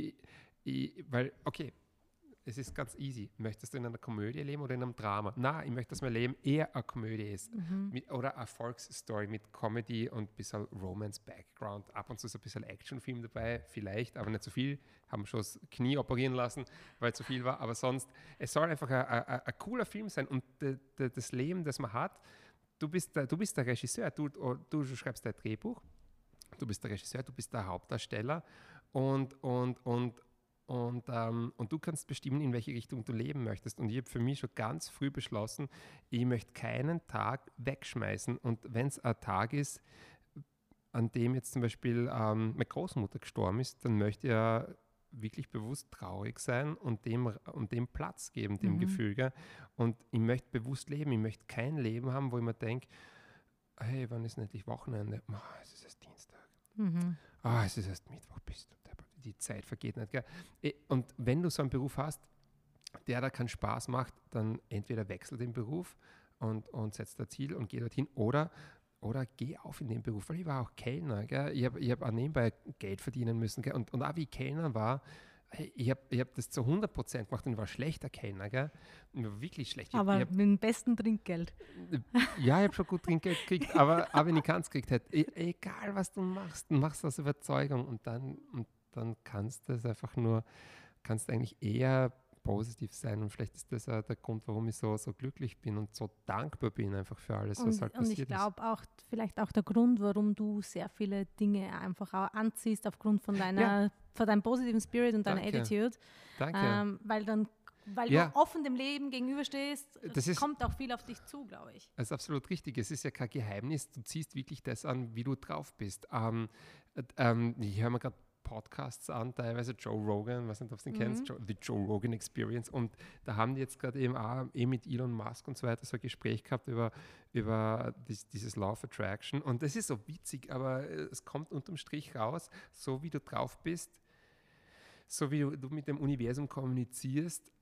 Weil, okay, es ist ganz easy. Möchtest du in einer Komödie leben oder in einem Drama? Nein, ich möchte, dass mein Leben eher eine Komödie ist. Oder eine Erfolgsstory mit Comedy und ein bisschen Romance-Background. Ab und zu ist ein bisschen Actionfilm dabei, vielleicht, aber nicht so viel. Haben schon das Knie operieren lassen, weil zu viel war. Aber sonst, es soll einfach ein cooler Film sein. Und das Leben, das man hat, du bist der Regisseur, du schreibst dein Drehbuch, du bist der Regisseur, du bist der Hauptdarsteller und du kannst bestimmen, in welche Richtung du leben möchtest. Und ich habe für mich schon ganz früh beschlossen, ich möchte keinen Tag wegschmeißen. Und wenn es ein Tag ist, an dem jetzt zum Beispiel meine Großmutter gestorben ist, dann möchte ich ja wirklich bewusst traurig sein und dem Platz geben, dem Gefühl. Gell? Und ich möchte bewusst leben. Ich möchte kein Leben haben, wo ich mir denke, hey, wann ist endlich Wochenende? Es ist erst Dienstag. Es ist erst Mittwoch, bist du deppert. Die Zeit vergeht nicht. Gell? Und wenn du so einen Beruf hast, der da keinen Spaß macht, dann entweder wechsel den Beruf und setz da Ziel und geh dorthin oder geh auf in den Beruf, weil ich war auch Kellner. Gell? Ich hab auch nebenbei Geld verdienen müssen. Gell? Und auch wie ich Kellner war, ich hab das zu 100% gemacht und ich war schlechter Kellner. Gell? Ich war wirklich schlecht. Aber mit dem besten Trinkgeld. Ja, ich habe schon gut Trinkgeld gekriegt, aber wenn ich keins gekriegt hätte, egal was du machst aus Überzeugung und dann kannst du es einfach nur, kannst eigentlich eher positiv sein und vielleicht ist das auch der Grund, warum ich so glücklich bin und so dankbar bin einfach für alles, was halt Und ich passiert ist. glaube auch, vielleicht auch der Grund, warum du sehr viele Dinge einfach auch anziehst, aufgrund von von deinem positiven Spirit und deiner Danke. Attitude. Danke. Weil Ja. du offen dem Leben gegenüberstehst, Das ist- kommt auch viel auf dich zu, glaube ich. Das ist absolut richtig. Es ist ja kein Geheimnis. Du ziehst wirklich das an, wie du drauf bist. Ich höre mir gerade Podcasts an, teilweise Joe Rogan, weiß nicht, ob du den kennst, The Joe Rogan Experience. Und da haben die jetzt gerade eben auch mit Elon Musk und so weiter so ein Gespräch gehabt über dieses Law of Attraction. Und das ist so witzig, aber es kommt unterm Strich raus, so wie du drauf bist, so wie du mit dem Universum kommunizierst,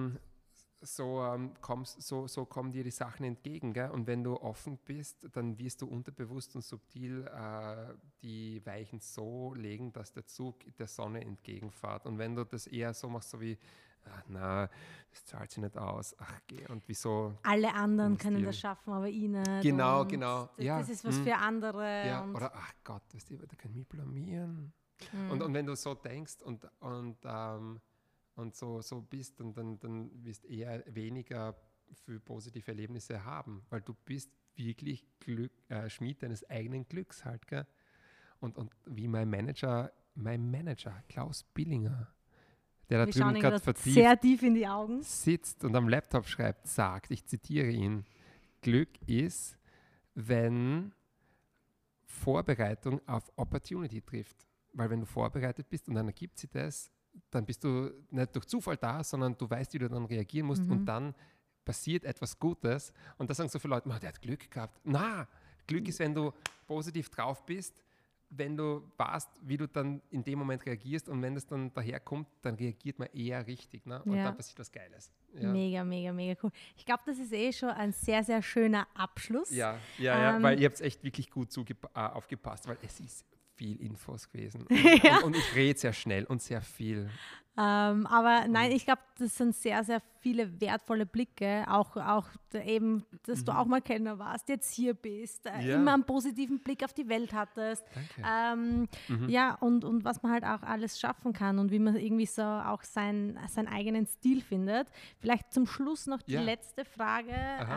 so kommen dir die Sachen entgegen. Gell? Und wenn du offen bist, dann wirst du unterbewusst und subtil die Weichen so legen, dass der Zug der Sonne entgegenfährt. Und wenn du das eher so machst, so wie, das zahlt sich nicht aus, geh, und wieso? Alle anderen können investieren. das schaffen, aber ich nicht. Genau, und genau. Das, Ja. das ist was für andere. Ja, und oder, ach Gott, weißt du, da kann ich mich blamieren. Und wenn du so denkst und und so bist, und dann wirst du eher weniger für positive Erlebnisse haben, weil du bist wirklich Schmied deines eigenen Glücks halt, gell? Und wie mein Manager, Klaus Billinger, der da Wir schauen drüben ihn gerade gerade sehr tief in die Augen. sitzt und am Laptop schreibt, sagt, ich zitiere ihn, Glück ist, wenn Vorbereitung auf Opportunity trifft. Weil wenn du vorbereitet bist und dann ergibt sich das, dann bist du nicht durch Zufall da, sondern du weißt, wie du dann reagieren musst, und dann passiert etwas Gutes. Und da sagen so viele Leute, der hat Glück gehabt. Na, Glück ist, wenn du positiv drauf bist, wenn du weißt, wie du dann in dem Moment reagierst, und wenn das dann daherkommt, dann reagiert man eher richtig, ne? Und dann passiert was Geiles. Ja. Mega, mega, mega cool. Ich glaube, das ist schon ein sehr, sehr schöner Abschluss. Ja, weil ihr habt echt wirklich gut aufgepasst, weil es ist viel Infos gewesen. Und ich rede sehr schnell und sehr viel. Aber nein, ich glaube, das sind sehr, sehr viele wertvolle Blicke, auch eben, dass du auch mal Kellner warst, jetzt hier bist, immer einen positiven Blick auf die Welt hattest. Danke. Ja, und was man halt auch alles schaffen kann und wie man irgendwie so auch seinen eigenen Stil findet. Vielleicht zum Schluss noch die letzte Frage.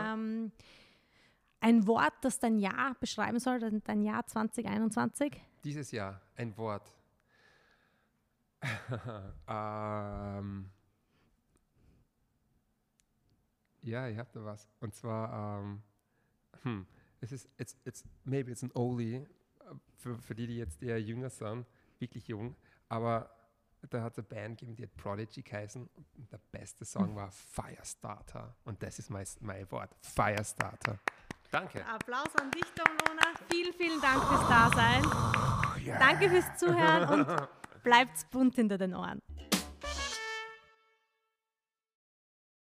Ein Wort, das dein Jahr beschreiben soll, dein Jahr 2021? Dieses Jahr, ein Wort. Ja, ich habe da was. Und zwar, maybe it's an oldie, für die jetzt eher jünger sind, wirklich jung, aber da hat es eine Band gegeben, die hat Prodigy geheißen, und der beste Song war Firestarter, und das ist mein Wort, Firestarter. Danke. Applaus an dich, Tom Lohner. Vielen, vielen Dank fürs Dasein. Danke fürs Zuhören und bleibt bunt hinter den Ohren.